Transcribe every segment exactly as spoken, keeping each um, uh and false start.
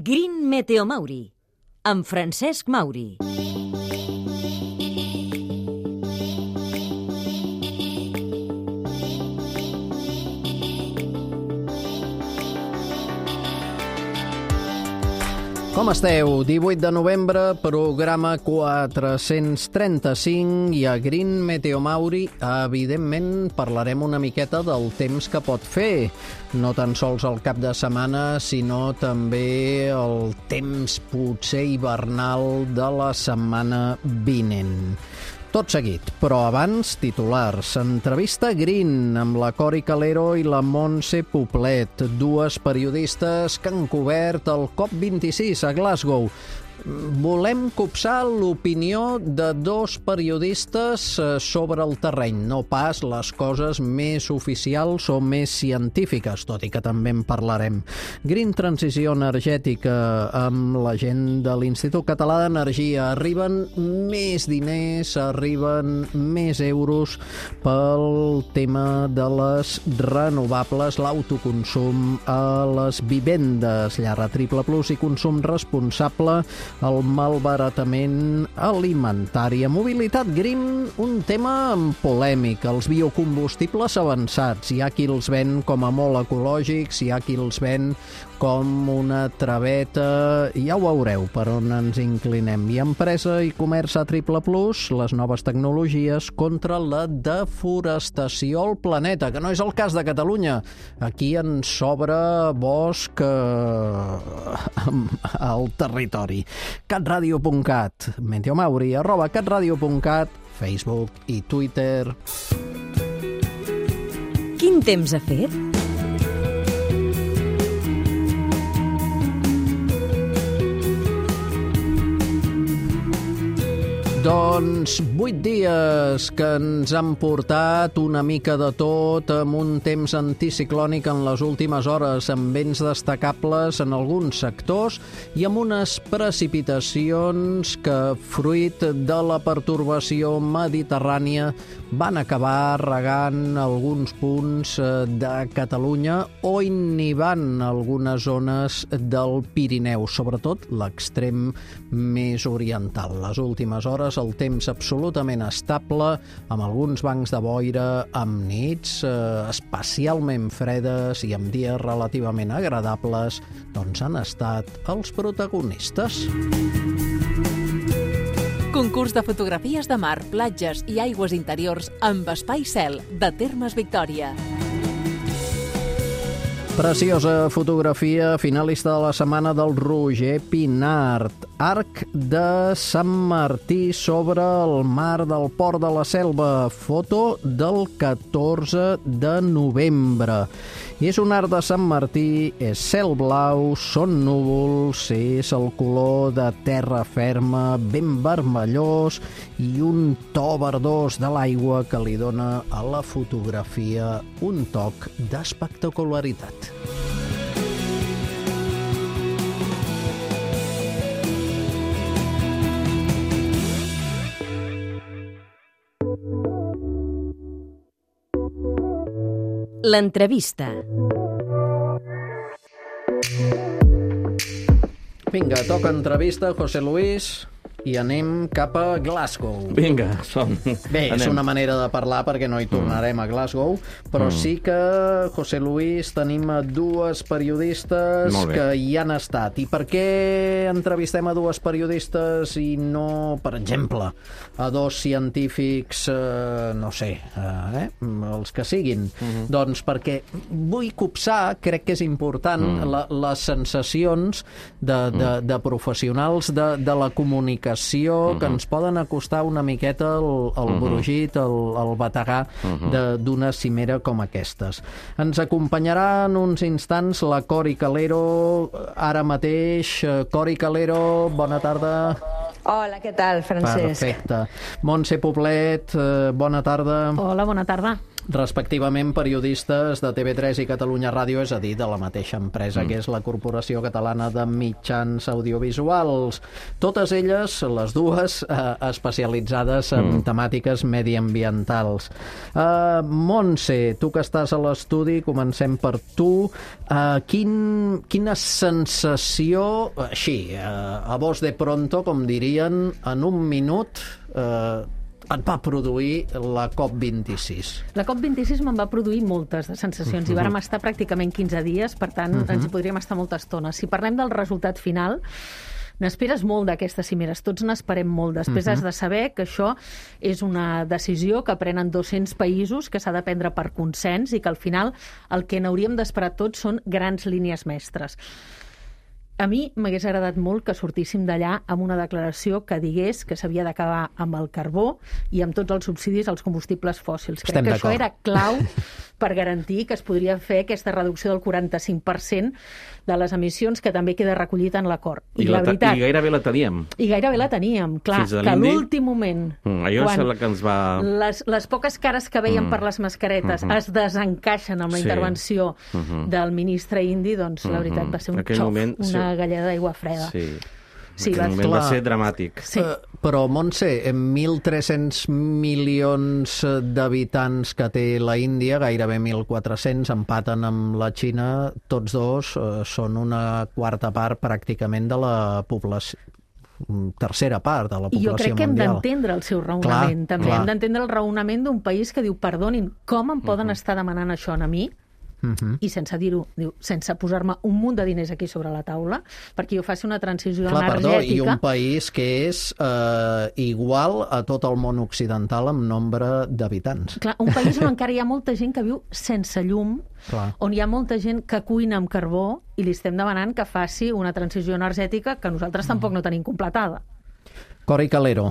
Green Meteo Mauri, amb Francesc Mauri. Com esteu? divuit de novembre, programa quatre-cents trenta-cinc i a Green Meteo Mauri, evidentment, parlarem una miqueta del temps que pot fer. No tan sols el cap de setmana, sinó també el temps potser hivernal de la setmana vinent. Tot seguit, però abans, titulars. Entrevista Green amb la Cori Calero i la Montse Poblet, dues periodistes que han cobert el COP vint-i-sis a Glasgow. Volem copsar l'opinió de dos periodistes sobre el terreny, no pas les coses més oficials o més científiques, tot i que també en parlarem. Green Transició Energètica amb la gent de l'Institut Català d'Energia. Arriben més diners, arriben més euros pel tema de les renovables, l'autoconsum a les vivendes, llar a triple plus i consum responsable, el malbaratament alimentari. A Mobilitat Green, un tema polèmic, els biocombustibles avançats. Hi ha qui els ven com a molt ecològics, hi ha qui els ven com una traveta. Ja ho veureu per on ens inclinem. I Empresa i Comerç a triple plus, les noves tecnologies contra la deforestació al planeta, que no és el cas de Catalunya. Aquí ens sobra bosc eh, al territori. catradio punt cat, Meteo Mauri, arroba catradio punt cat, Facebook i Twitter. Quin temps ha fet? Doncs vuit dies que ens han portat una mica de tot, amb un temps anticiclònic en les últimes hores, amb vents destacables en alguns sectors i amb unes precipitacions que, fruit de la pertorbació mediterrània, van acabar regant alguns punts de Catalunya o innivant algunes zones del Pirineu, sobretot l'extrem més oriental. Les últimes hores el temps absolutament estable, amb alguns bancs de boira, amb nits eh, especialment fredes i amb dies relativament agradables, doncs han estat els protagonistes. Concurs de fotografies de mar, platges i aigües interiors amb espai cel de Termes Victòria. Preciosa fotografia, finalista de la setmana del Roger Pinart. Arc de Sant Martí sobre el mar del Port de la Selva. Foto del catorze de novembre. I és un arc de Sant Martí, és cel blau, són núvols, és el color de terra ferma, ben vermellós i un to verdós de l'aigua que li dona a la fotografia un toc d'espectacularitat. L'entrevista. Vinga, toca entrevista, José Luis, i anem cap a Glasgow. Vinga, som. Bé, anem. És una manera de parlar perquè no hi tornarem mm. a Glasgow, però mm. sí que, José Luis, tenim a dues periodistes que hi han estat. I per què entrevistem a dues periodistes i no, per exemple, a dos científics, eh, no sé, eh, els que siguin? Mm-hmm. Doncs perquè vull copsar, crec que és important, mm. la, les sensacions de, de, de professionals de, de la comunicació uh-huh. que ens poden acostar una miqueta el, el uh-huh. brugit, el, el bategà uh-huh. d'una cimera com aquestes. Ens acompanyarà en uns instants la Cori Calero, ara mateix. Cori Calero, bona tarda. Hola, què tal, Francesc? Perfecte. Montse Poblet, bona tarda. Hola, bona tarda. respectivament periodistes de T V tres i Catalunya Ràdio, és a dir, de la mateixa empresa mm. que és la Corporació Catalana de Mitjans Audiovisuals. Totes elles, les dues, eh, especialitzades en mm. temàtiques mediambientals. Uh, Montse, tu que estàs a l'estudi, comencem per tu. Uh, quin, quina sensació, així, uh, a voz de pronto, com dirien, en un minut, uh, et va produir la COP vint-i-sis? La COP vint-i-sis me'n va produir moltes de sensacions. Uh-huh. I vàrem estar pràcticament quinze dies, per tant, uh-huh. ens hi podríem estar molta estona. Si parlem del resultat final, n'esperes molt d'aquestes cimeres, tots n'esperem molt. Després uh-huh. has de saber que això és una decisió que prenen dos-cents països, que s'ha de prendre per consens i que al final el que n'hauríem d'esperar tots són grans línies mestres. A mi m'hagués agradat molt que sortíssim d'allà amb una declaració que digués que s'havia d'acabar amb el carbó i amb tots els subsidis als combustibles fòssils. Crec Estem que això era clau per garantir que es podria fer aquesta reducció del quaranta-cinc per cent de les emissions, que també queda recollit en l'acord. I, I, la, la veritat, I gairebé la teníem. I gairebé la teníem, clar, que a l'últim moment, mm, allò quan que ens va... les, les poques cares que veiem mm. per les mascaretes mm -hmm. es desencaixen amb la sí. intervenció mm -hmm. del ministre indi, doncs mm -hmm. la veritat va ser un xoc, moment, una sí. galleda d'aigua freda. Sí. Sí, va, moment va ser dramàtic. Sí. Uh, però, Montse, mil tres-cents milions d'habitants que té la Índia, gairebé mil quatre-cents, empaten amb la Xina, tots dos uh, són una quarta part pràcticament de la població, tercera part de la població mundial. I jo crec que hem d'entendre el seu raonament. Clar, també clar. hem d'entendre el raonament d'un país que diu, perdonin, com em poden uh-huh. estar demanant això a mi? Uh-huh. I sense dir-ho, diu, sense posar-me un munt de diners aquí sobre la taula perquè jo faci una transició Clar, energètica. Perdó, i un país que és eh, igual a tot el món occidental en nombre d'habitants. Clar, un país on encara hi ha molta gent que viu sense llum, Clar. on hi ha molta gent que cuina amb carbó i li estem demanant que faci una transició energètica que nosaltres mm. tampoc no tenim completada. Cori Calero.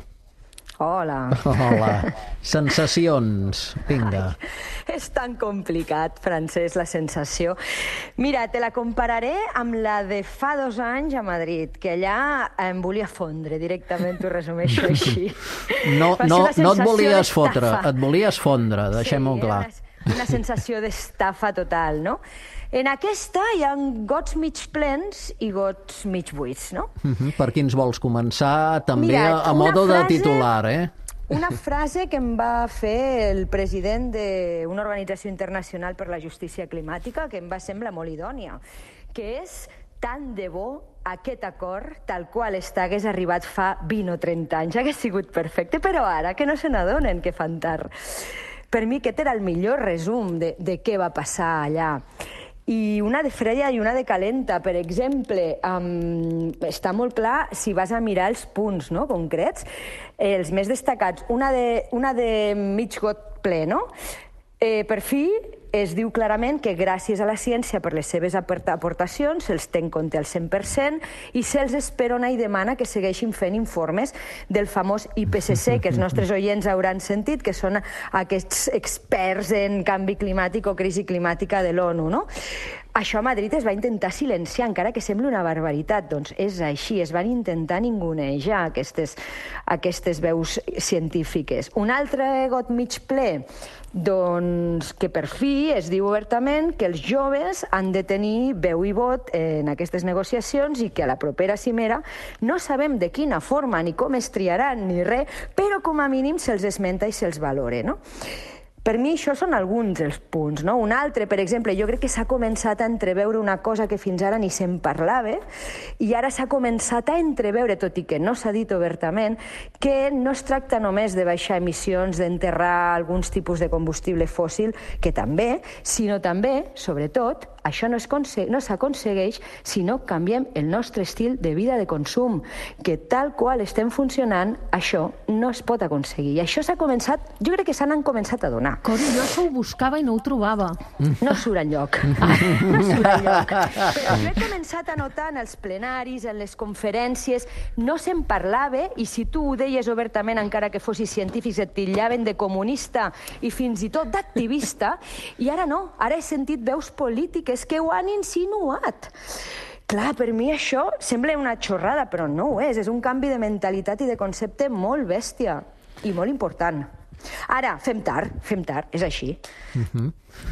Hola. Hola. Sensacions. Vinga. Ai, és tan complicat, Francesc, la sensació. Mira, te la compararé amb la de fa dos anys a Madrid, que allà em volia fondre directament, t'ho resumeixo així. No, no, no et volies fotre, et volies fondre, deixem-ho sí, clar. Una, una sensació d'estafa total, no? En aquesta hi ha gots mig plens i gots mig buits, no? Uh-huh. Per qui ens vols començar? També Mira, a, a modo frase, de titular, eh? Una frase que em va fer el president d'una organització internacional per la justícia climàtica que em va semblar molt idònia, que és tant de bo aquest acord, tal qual està, hagués arribat fa vint o trenta anys, hagués sigut perfecte, però ara que no se n'adonen que fan tard. Per mi aquest era el millor resum de, de què va passar allà. I una de freda i una de calenta, per exemple, um, està molt clar si vas a mirar els punts, no?, concrets, eh, els més destacats. Una de, una de mig got ple, no? Eh, per fi es diu clarament que gràcies a la ciència per les seves aportacions se'ls té en compte al cent per cent i se'ls esperona i demana que segueixin fent informes del famós I P C C, que els nostres oients hauran sentit, que són aquests experts en canvi climàtic o crisi climàtica de l'ONU, no? Això a Madrid es va intentar silenciar, encara que sembli una barbaritat. Doncs és així, es van intentar ningunejar aquestes, aquestes veus científiques. Un altre got mig ple, doncs que per fi es diu obertament que els joves han de tenir veu i vot en aquestes negociacions i que a la propera cimera no sabem de quina forma ni com es triaran ni res, però com a mínim se'ls esmenta i se'ls valora, no? Per mi això són alguns dels punts, no? Un altre, per exemple, jo crec que s'ha començat a entreveure una cosa que fins ara ni se'n parlava i ara s'ha començat a entreveure, tot i que no s'ha dit obertament, que no es tracta només de baixar emissions, d'enterrar alguns tipus de combustible fòssil, que també, sinó també, sobretot, això no s'aconsegueix si no canviem el nostre estil de vida de consum, que tal qual estem funcionant, això no es pot aconseguir. I això s'ha començat, jo crec que se n'han començat a donar. Cori, jo això ho buscava i no ho trobava. No surt enlloc. No surt enlloc. Però jo he començat a notar en els plenaris, en les conferències, no se'n parlava, i si tu ho deies obertament, encara que fossis científics, et titllaven de comunista i fins i tot d'activista, i ara no, ara he sentit veus polítiques que ho han insinuat. Clar, per mi això sembla una xorrada, però no ho és. És un canvi de mentalitat i de concepte molt bèstia i molt important. Ara, fem tard, fem tard, és així. Uh-huh.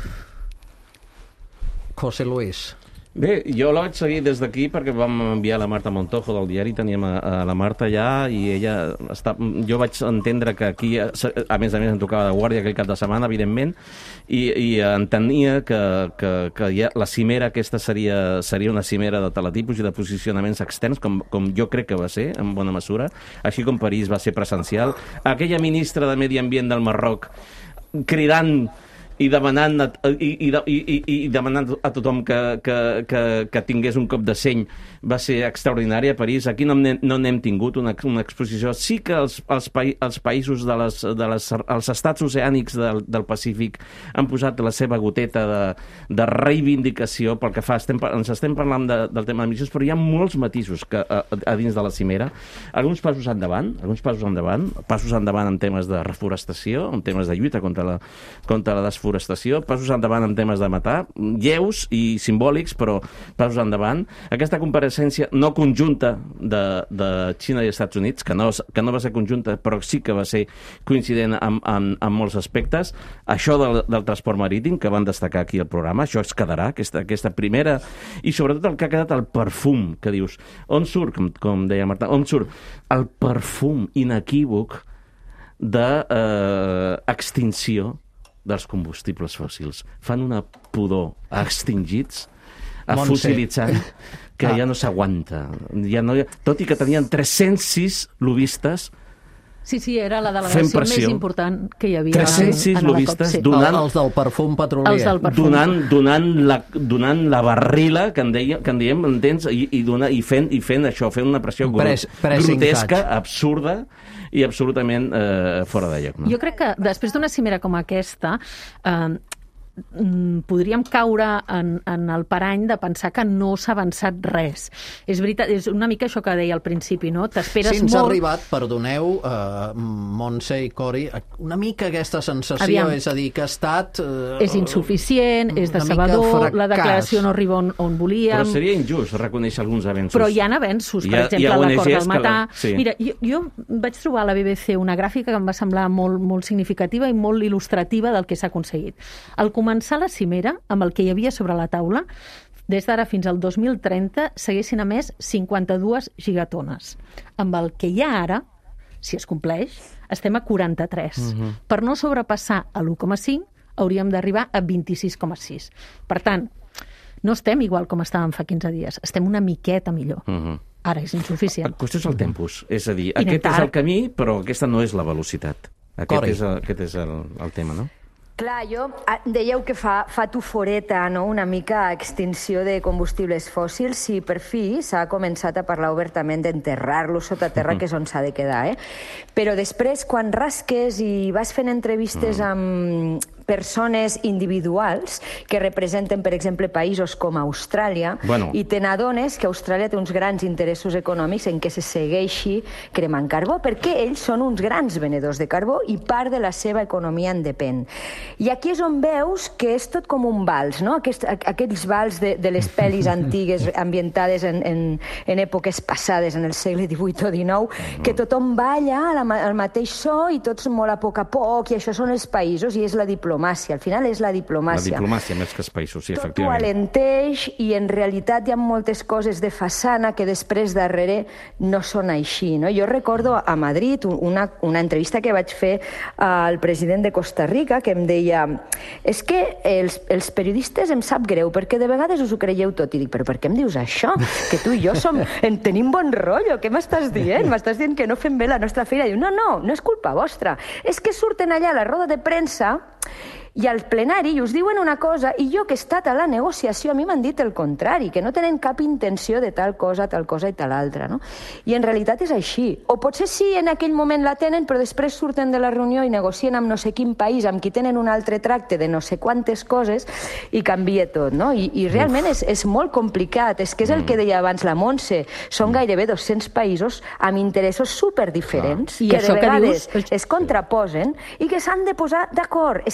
José Luis. Bé, jo la vaig seguir des d'aquí perquè vam enviar la Marta Montojo del diari, teníem a, a la Marta allà i ella està... Jo vaig entendre que aquí, a més a més, em tocava de guàrdia aquell cap de setmana, evidentment, i, i entenia que, que, que ja la cimera aquesta seria, seria una cimera de teletipus i de posicionaments externs, com, com jo crec que va ser, en bona mesura, així com París va ser presencial. Aquella ministra de Medi Ambient del Marroc cridant i demanant a, i, i, i, i demanant a tothom que, que, que, que tingués un cop de seny va ser extraordinària a París. Aquí no n'hem no tingut una, una exposició. Sí que els, els, pa, els països de les, de les, els estats oceànics del, del Pacífic han posat la seva goteta de, de reivindicació pel que fa. Estem, ens estem parlant de, del tema d'emissions, però hi ha molts matisos que, a, a dins de la cimera. Alguns passos endavant, alguns passos endavant, passos endavant en temes de reforestació, en temes de lluita contra la, contra la desforestació, passos endavant en temes de matar, lleus i simbòlics, però passos endavant. Aquesta compareixença no conjunta de, de Xina i Estats Units, que no, que no va ser conjunta, però sí que va ser coincident en, en, en molts aspectes. Això del, del transport marítim, que van destacar aquí al programa, això es quedarà, aquesta, aquesta primera... I sobretot el que ha quedat el perfum, que dius, on surt, com, com deia Marta, on surt el perfum inequívoc d'extinció eh, dels combustibles fòssils. Fan una pudor a extingits, a fossilitzant, que ah. ja no s'aguanta. Ja no ha... Tot i que tenien tres-cents sis lobbistes. Sí, sí, era la delegació més important que hi havia. tres-cents sis lobbistes sí. donant... Els del perfum petrolier. Del perfum. Donant, donant, la, donant la barrila, que en, deia, que en diem, entens? I, i, dona, i, fent, i fent això, fent una pressió Pres, grotesca, absurda i absolutament eh, fora de lloc. No? Jo crec que després d'una cimera com aquesta... Eh, podríem caure en, en el parany de pensar que no s'ha avançat res. És veritat, és una mica això que deia al principi, no? T'esperes molt... Sí, ens ha arribat, perdoneu, uh, Montse i Cori, una mica aquesta sensació, Aviam. és a dir, que ha estat... Uh, és insuficient, és decebedor, la declaració no arriba on, on volíem... Però seria injust reconèixer alguns avenços. Però hi ha avenços, per ha, exemple, l'acord del Matà... La... Sí. Mira, jo, jo vaig trobar a la B B C una gràfica que em va semblar molt, molt significativa i molt il·lustrativa del que s'ha aconseguit. El començar la cimera, amb el que hi havia sobre la taula, des d'ara fins al dos mil trenta s'haguessin emès cinquanta-dues gigatones. Amb el que hi ha ara, si es compleix, estem a quaranta-tres. Uh-huh. Per no sobrepassar a l'u coma cinc, hauríem d'arribar a vint-i-sis coma sis. Per tant, no estem igual com estàvem fa quinze dies, estem una miqueta millor. Uh-huh. Ara és insuficient. La qüestió és el tempus, és a dir, aquest és el camí, però aquesta no és la velocitat. Aquest és, el, aquest és el, el tema, no? Clar, jo, dèieu que fa, fa tuforeta, no?, una mica extinció de combustibles fòssils, i per fi s'ha començat a parlar obertament d'enterrar-los sota terra, que és on s'ha de quedar, eh? Però després, quan rasques i vas fent entrevistes amb persones individuals que representen, per exemple, països com Austràlia, bueno. i te n'adones que Austràlia té uns grans interessos econòmics en què se segueixi cremant carbó, perquè ells són uns grans venedors de carbó i part de la seva economia en depèn. I aquí és on veus que és tot com un vals, no? Aquest, aquells vals de, de les pel·lis antigues ambientades en, en, en èpoques passades, en el segle divuit o dinou, que tothom balla al mateix so i tots molt a poc a poc, i això són els països i és la diplomàcia. Al final és la diplomàcia. La diplomàcia més que els països, sí, tot efectivament. Tot ho alenteix i en realitat hi ha moltes coses de façana que després darrere no són així, no? Jo recordo a Madrid una, una entrevista que vaig fer al president de Costa Rica que em deia, és que els, els periodistes em sap greu perquè de vegades us ho creieu tot. I dic, però per què em dius això? Que tu i jo som, en tenim bon rotllo, què m'estàs dient? M'estàs dient que no fem bé la nostra feina? I diu, no, no, no és culpa vostra. És que surten allà a la roda de premsa i al plenari i us diuen una cosa i jo que he estat a la negociació a mi m'han dit el contrari, que no tenen cap intenció de tal cosa, tal cosa i tal altra, no? I en realitat és així. O potser sí, en aquell moment la tenen, però després surten de la reunió i negocien amb no sé quin país, amb qui tenen un altre tracte de no sé quantes coses i canvia tot, no? I, i realment és, és molt complicat. És que és el que deia abans la Montse. Són gairebé dos-cents països amb interessos superdiferents, ah. que de vegades que dius... es contraposen i que s'han de posar d'acord. És que és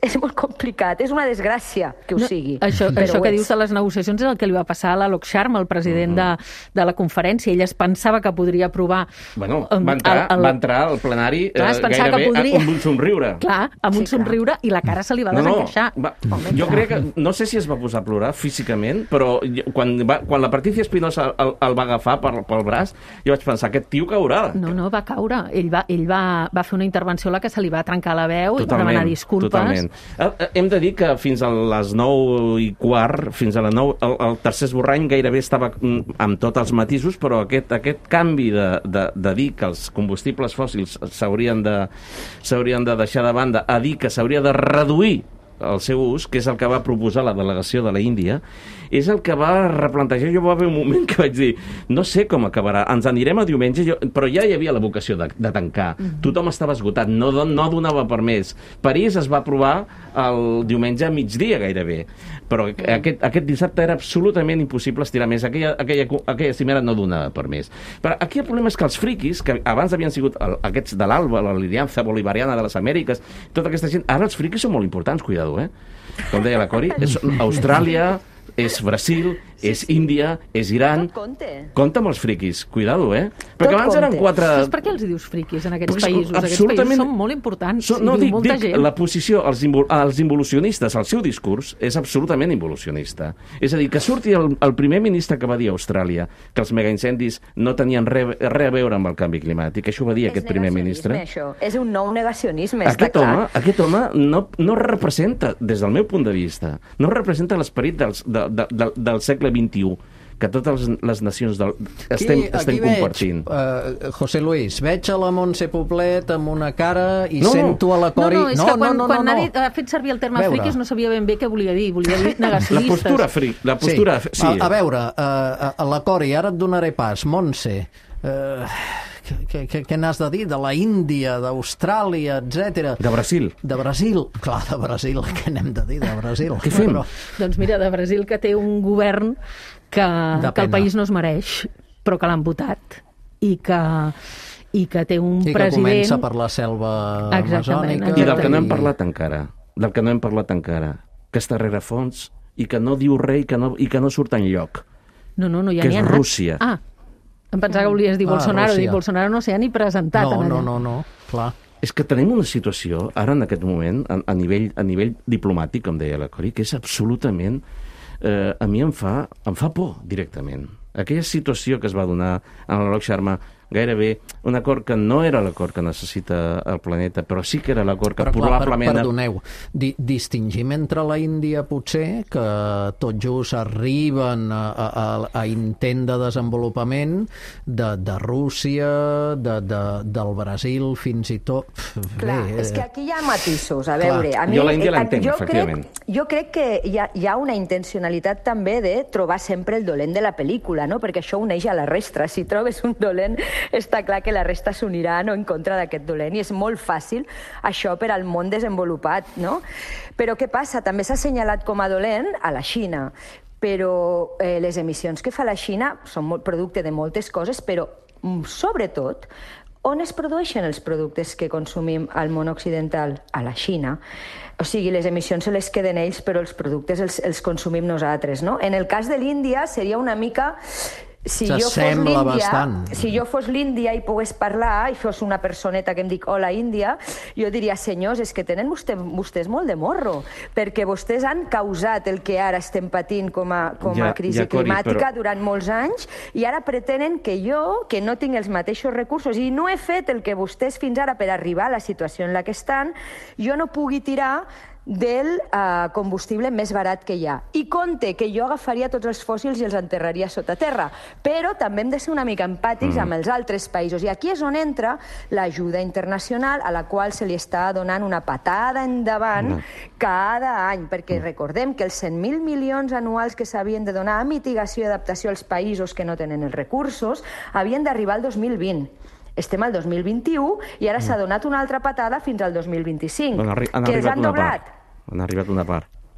és molt complicat, és una desgràcia que ho no, sigui. Això, però això que és. dius de les negociacions és el que li va passar a l'Alok Sharma, el president mm-hmm. de, de la conferència. Ell es pensava que podria aprovar... Bueno, va entrar, el, el... va entrar al plenari Clar, eh, gairebé que podria... amb un somriure. Clar, amb sí, un somriure clar. I la cara se li va no, desencaixar. No, va, jo crec que... No sé si es va posar a plorar físicament, però quan, va, quan la Patricia Espinosa el, el va agafar per, pel braç, jo vaig pensar, aquest tio caurà. No, no, va caure. Ell va, ell va, va fer una intervenció a la que se li va trencar la veu totalment, i va demanar disculpes. Totalment. Hem de dir que fins a les nou i quart, fins a la nou, el, el tercer esborrany gairebé estava amb tots els matisos, però aquest, aquest canvi de, de, de dir que els combustibles fòssils s'haurien de, s'haurien de deixar de banda a dir que s'hauria de reduir el seu ús, que és el que va proposar la delegació de la Índia, és el que va replantejar. Jo va haver un moment que vaig dir, no sé com acabarà, ens anirem a diumenge, jo... però ja hi havia la vocació de, de tancar. Mm-hmm. Tothom estava esgotat, no, no donava per més. París es va aprovar el diumenge a migdia gairebé, però mm. aquest, aquest dissabte era absolutament impossible estirar més. Aquella, aquella, aquella cimera no donava per més. Però aquí el problema és que els friquis, que abans havien sigut el, aquests de l'Alba, l'Aliança Bolivariana de les Amèriques, tota aquesta gent, ara els friquis són molt importants, cuidado, eh? Com deia la Cori, és Austràlia, és Brasil, sí, és Índia, és Iran... Tot compte. Compte amb els friquis, cuidado, eh? Perquè Tot abans compte. eren quatre... Saps per què els dius friquis en aquests Perquè països? Aquests països són molt importants. So, no, i dic, molta dic, gent. la posició als, invol als involucionistes, el seu discurs, és absolutament involucionista. És a dir, que surti el, el primer ministre que va dir a Austràlia que els megaincendis no tenien res re a veure amb el canvi climàtic. Això ho va dir és aquest primer ministre. Això. És un nou negacionisme, aquest està home, clar. Aquest home no, no representa, des del meu punt de vista, no representa l'esperit de, de, de, del segle vint-i-u, que totes les nacions del... estem, aquí, estem aquí compartint. Veig, uh, José Luis, veig a la Montse Poblet amb una cara i no, sento a la Cori... No, no, és no, que quan, no, no, quan no, ha, no. dit, ha fet servir el terme veure. friquis no sabia ben bé què volia dir. Volia dir negacionistes. La postura fric, la postura... Sí. sí. A, a veure, uh, a la Cori, ara et donaré pas. Montse... Uh, Què, què, què n'has de dir? De la Índia, d'Austràlia, etcètera. De Brasil. De Brasil. Clar, de Brasil. Què n'hem de dir de Brasil? Què fem? Però... Doncs mira, de Brasil, que té un govern que, que el país no es mereix, però que l'han votat i que, i que té un I president... I que comença per la selva amazònica. I del que no hem parlat encara. Del que no hem parlat encara. Que està rere fons i que no diu res i que no, i que no surt enlloc. No, no, no, ja que n'hi ha és anat. Rússia. Ah, em pensava que volies dir Ah, Bolsonaro. Rússia. Dic, Bolsonaro no s'hi ha ni presentat. No, allà. no, no, no, clar. És que tenim una situació, ara en aquest moment, a, a, nivell, a nivell diplomàtic, com deia la Cori, que és absolutament... Eh, a mi em fa, em fa por, directament. Aquella situació que es va donar a l'Alok Sharma, gairebé un acord que no era l'acord que necessita el planeta, però sí que era l'acord que però, clar, probablement... Per, perdoneu, di, distingim entre la Índia, potser, que tot just arriben a, a, a intent de desenvolupament, de, de Rússia, de, de, del Brasil, fins i tot... Clar, Bé, és que aquí hi ha matisos, a clar. veure... A mi, Jo la Índia eh, l'entenc, jo efectivament. Crec, jo crec que hi ha, hi ha una intencionalitat també de trobar sempre el dolent de la pel·lícula, no? Perquè això uneix a la resta. Si trobes un dolent, està clar que la resta s'unirà no en contra d'aquest dolent, i és molt fàcil això per al món desenvolupat, no? Però què passa? També s'ha assenyalat com a dolent a la Xina, però eh, les emissions que fa la Xina són molt producte de moltes coses, però mm, sobretot on es produeixen els productes que consumim al món occidental? A la Xina. O sigui, les emissions se les queden ells, però els productes els, els consumim nosaltres, no? En el cas de l'Índia seria una mica... Si jo, fos l'Índia, si jo fos l'Índia i pogués parlar, i fos una personeta que em dic hola Índia, jo diria, senyors, és que tenen vostè, vostès molt de morro, perquè vostès han causat el que ara estem patint com a, com a ja, crisi ja, Cori, climàtica però... durant molts anys, i ara pretenen que jo, que no tinc els mateixos recursos, i no he fet el que vostès fins ara per arribar a la situació en la que estan, jo no pugui tirar del uh, combustible més barat que hi ha. I compte que jo agafaria tots els fòssils i els enterraria sota terra. Però també hem de ser una mica empàtics mm. amb els altres països. I aquí és on entra l'ajuda internacional, a la qual se li està donant una patada endavant mm. cada any. Perquè recordem que els cent mil milions anuals que s'havien de donar a mitigació i adaptació als països que no tenen els recursos havien d'arribar al dos mil vint. Estem al dos mil vint-i-u i ara mm. s'ha donat una altra patada fins al dos mil vint-i-cinc. Bueno, han que els han doblat. Han arribat una part.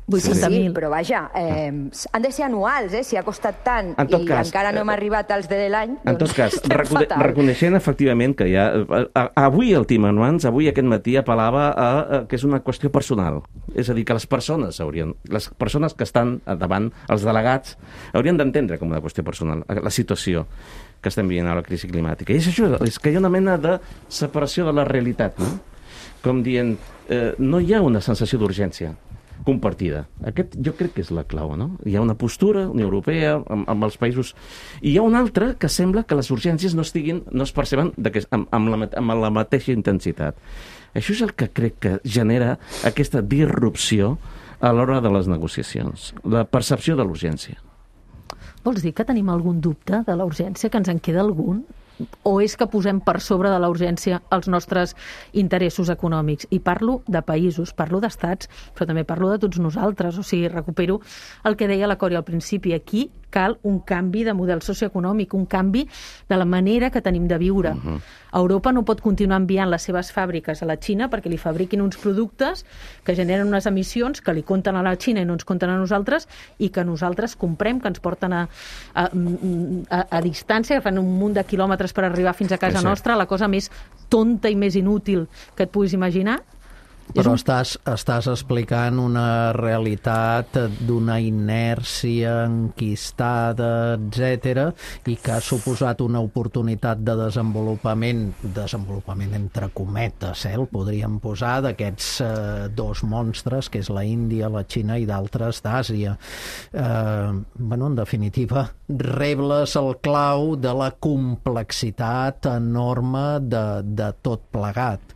vuit-cents Sí, mil. però vaja, eh, han de ser anuals, eh? Si ha costat tant En tot i cas, encara no hem eh, arribat als de l'any, En tot doncs cas, estem recone fatal. reconeixent efectivament que hi ha... a- Avui el Tim Anuans, avui aquest matí apel·lava a, a que és una qüestió personal. És a dir, que les persones haurien... Les persones que estan davant, els delegats, haurien d'entendre com una qüestió personal la situació que estem vivint a la crisi climàtica. I és això, és que hi ha una mena de separació de la realitat, no? Com dient, eh, no hi ha una sensació d'urgència compartida. Aquest jo crec que és la clau, no? Hi ha una postura, Unió Europea, amb, amb els països... I hi ha una altra que sembla que les urgències no estiguin, no es perceben amb, amb, la, amb la mateixa intensitat. Això és el que crec que genera aquesta disrupció a l'hora de les negociacions, la percepció de l'urgència. Vols dir que tenim algun dubte de la urgència, que ens en queda algun? O és que posem per sobre de la urgència els nostres interessos econòmics? I parlo de països, parlo d'estats, però també parlo de tots nosaltres. O sigui, recupero el que deia la Cori al principi. Aquí cal un canvi de model socioeconòmic, un canvi de la manera que tenim de viure. Uh-huh. Europa no pot continuar enviant les seves fàbriques a la Xina perquè li fabriquin uns productes que generen unes emissions que li compten a la Xina i no ens compten a nosaltres i que nosaltres comprem, que ens porten a, a, a, a distància, que fan un munt de quilòmetres per arribar fins a casa nostra, la cosa més tonta i més inútil que et puguis imaginar. Però estàs, estàs explicant una realitat d'una inèrcia enquistada, etcètera, i que ha suposat una oportunitat de desenvolupament, desenvolupament entre cometes, eh, el podríem posar, d'aquests eh, dos monstres, que és la Índia, la Xina i d'altres d'Àsia. Eh, bueno, en definitiva, rebles el clau de la complexitat enorme de, de tot plegat.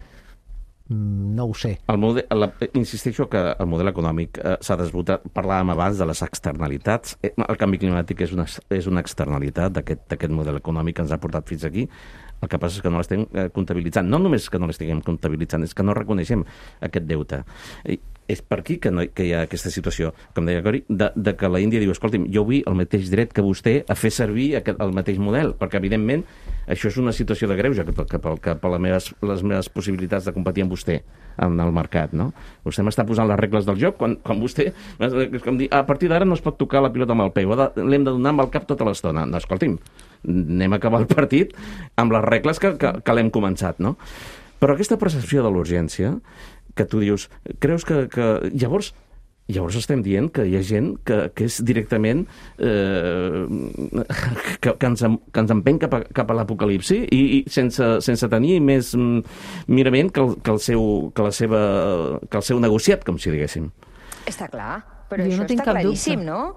No ho sé. El model, la, insisteixo que el model econòmic eh, s'ha desbotat. Parlàvem abans de les externalitats. El canvi climàtic és una, és una externalitat d'aquest model econòmic que ens ha portat fins aquí. El que passa és que no l'estem eh, comptabilitzant. No només que no l'estiguem comptabilitzant, és que no reconeixem aquest deute. I és per aquí que, no, que hi ha aquesta situació, com deia Cori, de, de que la Índia diu, escolti'm, jo vull el mateix dret que vostè a fer servir aquest, el mateix model, perquè evidentment això és una situació de greuge que, que, que per les meves, les meves possibilitats de competir amb vostè en el mercat, no? Vostè m'està posant les regles del joc quan, quan vostè, com dir, a partir d'ara no es pot tocar la pilota amb el peu, l'hem de donar amb el cap tota l'estona. No, escolti'm, anem a acabar el partit amb les regles que, que, que l'hem començat, no? Però aquesta percepció de l'urgència que tu dius, creus que... que... Llavors, llavors estem dient que hi ha gent que, que és directament eh, que, que, ens, que ens empeny cap a, cap a l'apocalipsi i, i sense, sense tenir més mirament que el, que, el seu, que, la seva, que el seu negociat, com si diguéssim. Està clar. Però jo això no tinc està cap claríssim,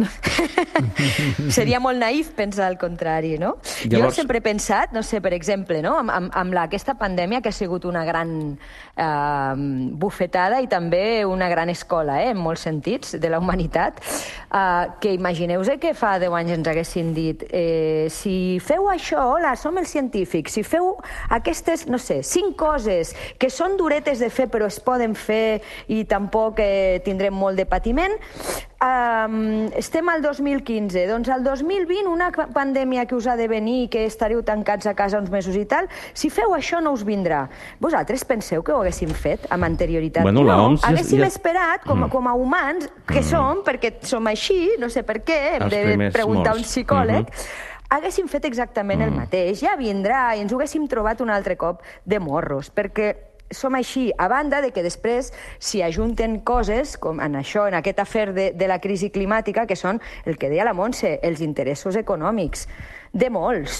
dubte. no? Seria molt naïf pensar el contrari, no? Llavors... Jo sempre he pensat, no sé, per exemple, no? amb, amb, amb la, aquesta pandèmia que ha sigut una gran eh, bufetada i també una gran escola, eh, en molts sentits, de la humanitat, eh, que imagineu-vos que fa deu anys ens haguessin dit eh, si feu això, hola, som els científics, si feu aquestes, no sé, cinc coses que són duretes de fer però es poden fer i tampoc eh, tindrem molt de patiment. Um, estem al dos mil quinze, doncs al dos mil vint una pandèmia que us ha de venir, que estareu tancats a casa uns mesos i tal, si feu això no us vindrà. Vosaltres penseu que ho haguéssim fet amb anterioritat? Bueno, no, l'O M S haguéssim ja... esperat com, mm. com a humans que mm. som, perquè som així, no sé per què, hem Els de preguntar a un morts. psicòleg, mm-hmm. haguéssim fet exactament mm. el mateix, ja vindrà i ens ho haguéssim trobat un altre cop de morros, perquè som així, a banda de que després s'hi ajunten coses, com en això, en aquest afer de, de la crisi climàtica, que són, el que deia la Montse, els interessos econòmics de molts.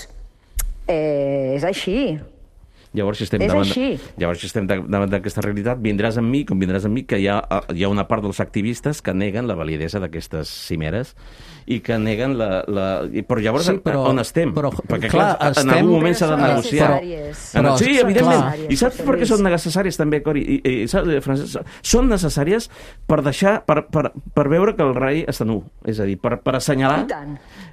Eh, és així. Llavors, si estem és davant, així. llavors, si estem davant d'aquesta realitat, vindràs amb mi, com vindràs amb mi, que hi ha, hi ha una part dels activistes que neguen la validesa d'aquestes cimeres i que neguen la... la... Però llavors, sí, però, on estem? Però, Perquè, clar, clar, estem... en algun moment s'ha de Però negociar. Però, sí, evidentment. clar. I saps per què són necessàries, també, Cori? I, i, saps, Francesc? Són necessàries per deixar, per, per, per veure que el rei està nu. És a dir, per, per assenyalar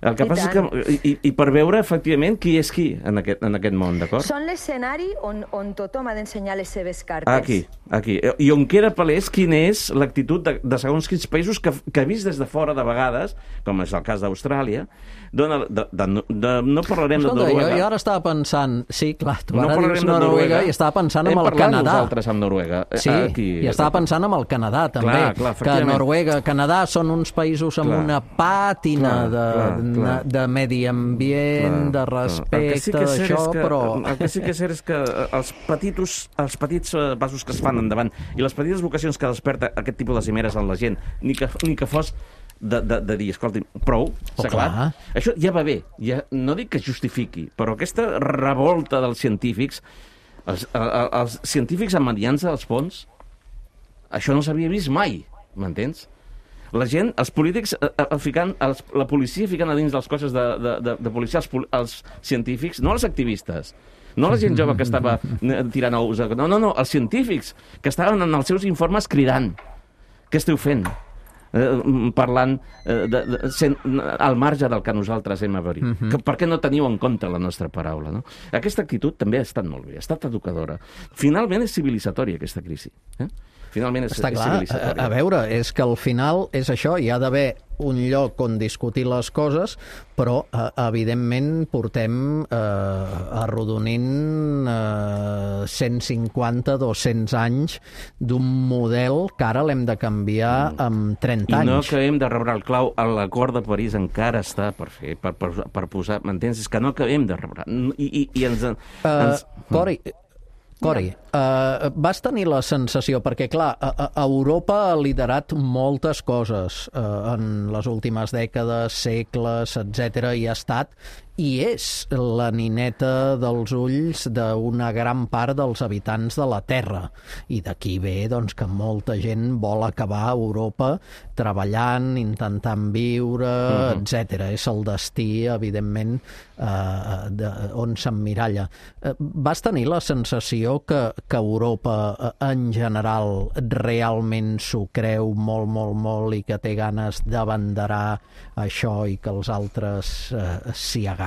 El que I passa tant. és que... I, I per veure, efectivament, qui és qui en aquest, en aquest món, d'acord? Són l'escenari on, on tothom ha d'ensenyar les seves cartes. Aquí, aquí. I on queda palès quina és l'actitud de, de segons quins països que, que vist des de fora de vegades, com és el cas d'Austràlia, dona, de, de, de, de, no parlarem Escolta, de Noruega. Jo, jo ara estava pensant... Sí, clar, tu No ara parlarem dius de Noruega, Noruega i estava pensant Hem en el parlat Canadà. nosaltres amb Noruega. Sí, Aquí, i estava pensant en el Canadà, també. Clar, clar, que efectivament. Noruega, Canadà són uns països amb Clar. una pàtina Clar, de, clar, clar. de medi ambient, de respecte, d'això, és que, però... El que sí que és cert és que els petits, els petits eh, passos que es fan endavant i les petites vocacions que desperta aquest tipus de cimeres en la gent, ni que, ni que fos de, de, de dir, escolti, prou, s'ha clar. acabat. Això ja va bé, ja, no dic que justifiqui, però aquesta revolta dels científics, els, els, els científics amb aliança dels fons, això no s'havia vist mai, m'entens? La gent, els polítics, eh, eh, ficant, els, la policia ficant a dins dels cossos de, de, de, de policia els, els científics, no els activistes, no la gent jove que estava tirant ous. No, no, no, els científics que estaven en els seus informes cridant. Què esteu fent? Eh, parlant eh, de, de, sent, al marge del que nosaltres hem averit. Uh-huh. Que, per què no teniu en compte la nostra paraula? No? Aquesta actitud també ha estat molt bé, ha estat educadora. Finalment és civilitzatòria, aquesta crisi. Eh? Finalment és, Està és clar, a, civilitzatòria. a veure, és que al final és això, hi ha d'haver un lloc on discutir les coses, però eh, evidentment portem eh, arrodonint eh, cent cinquanta, dos-cents anys d'un model que ara l'hem de canviar amb trenta I no anys. acabem de rebre el clau, l'acord de París encara està per fer, per, per, per posar, m'entens? És que no acabem de rebre. I, i, i ens... Uh, ens... Cori, Cori, uh, vas tenir la sensació, perquè clar, a, a Europa ha liderat moltes coses uh, en les últimes dècades, segles, etcètera, i ha estat i és la nineta dels ulls d'una gran part dels habitants de la Terra. I d'aquí ve doncs, que molta gent vol acabar a Europa treballant, intentant viure, uh-huh. etcètera. És el destí, evidentment, eh, de, on s'emmiralla. Eh, vas tenir la sensació que, que Europa, eh, en general, realment s'ho creu molt, molt, molt i que té ganes d'abanderar això i que els altres eh, s'hi agafin?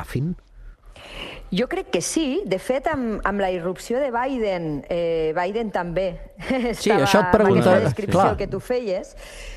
Jo crec que sí. De fet, amb, amb la irrupció de Biden, eh, Biden també Sí, estava això et pregunta- amb aquesta descripció clar. que tu feies,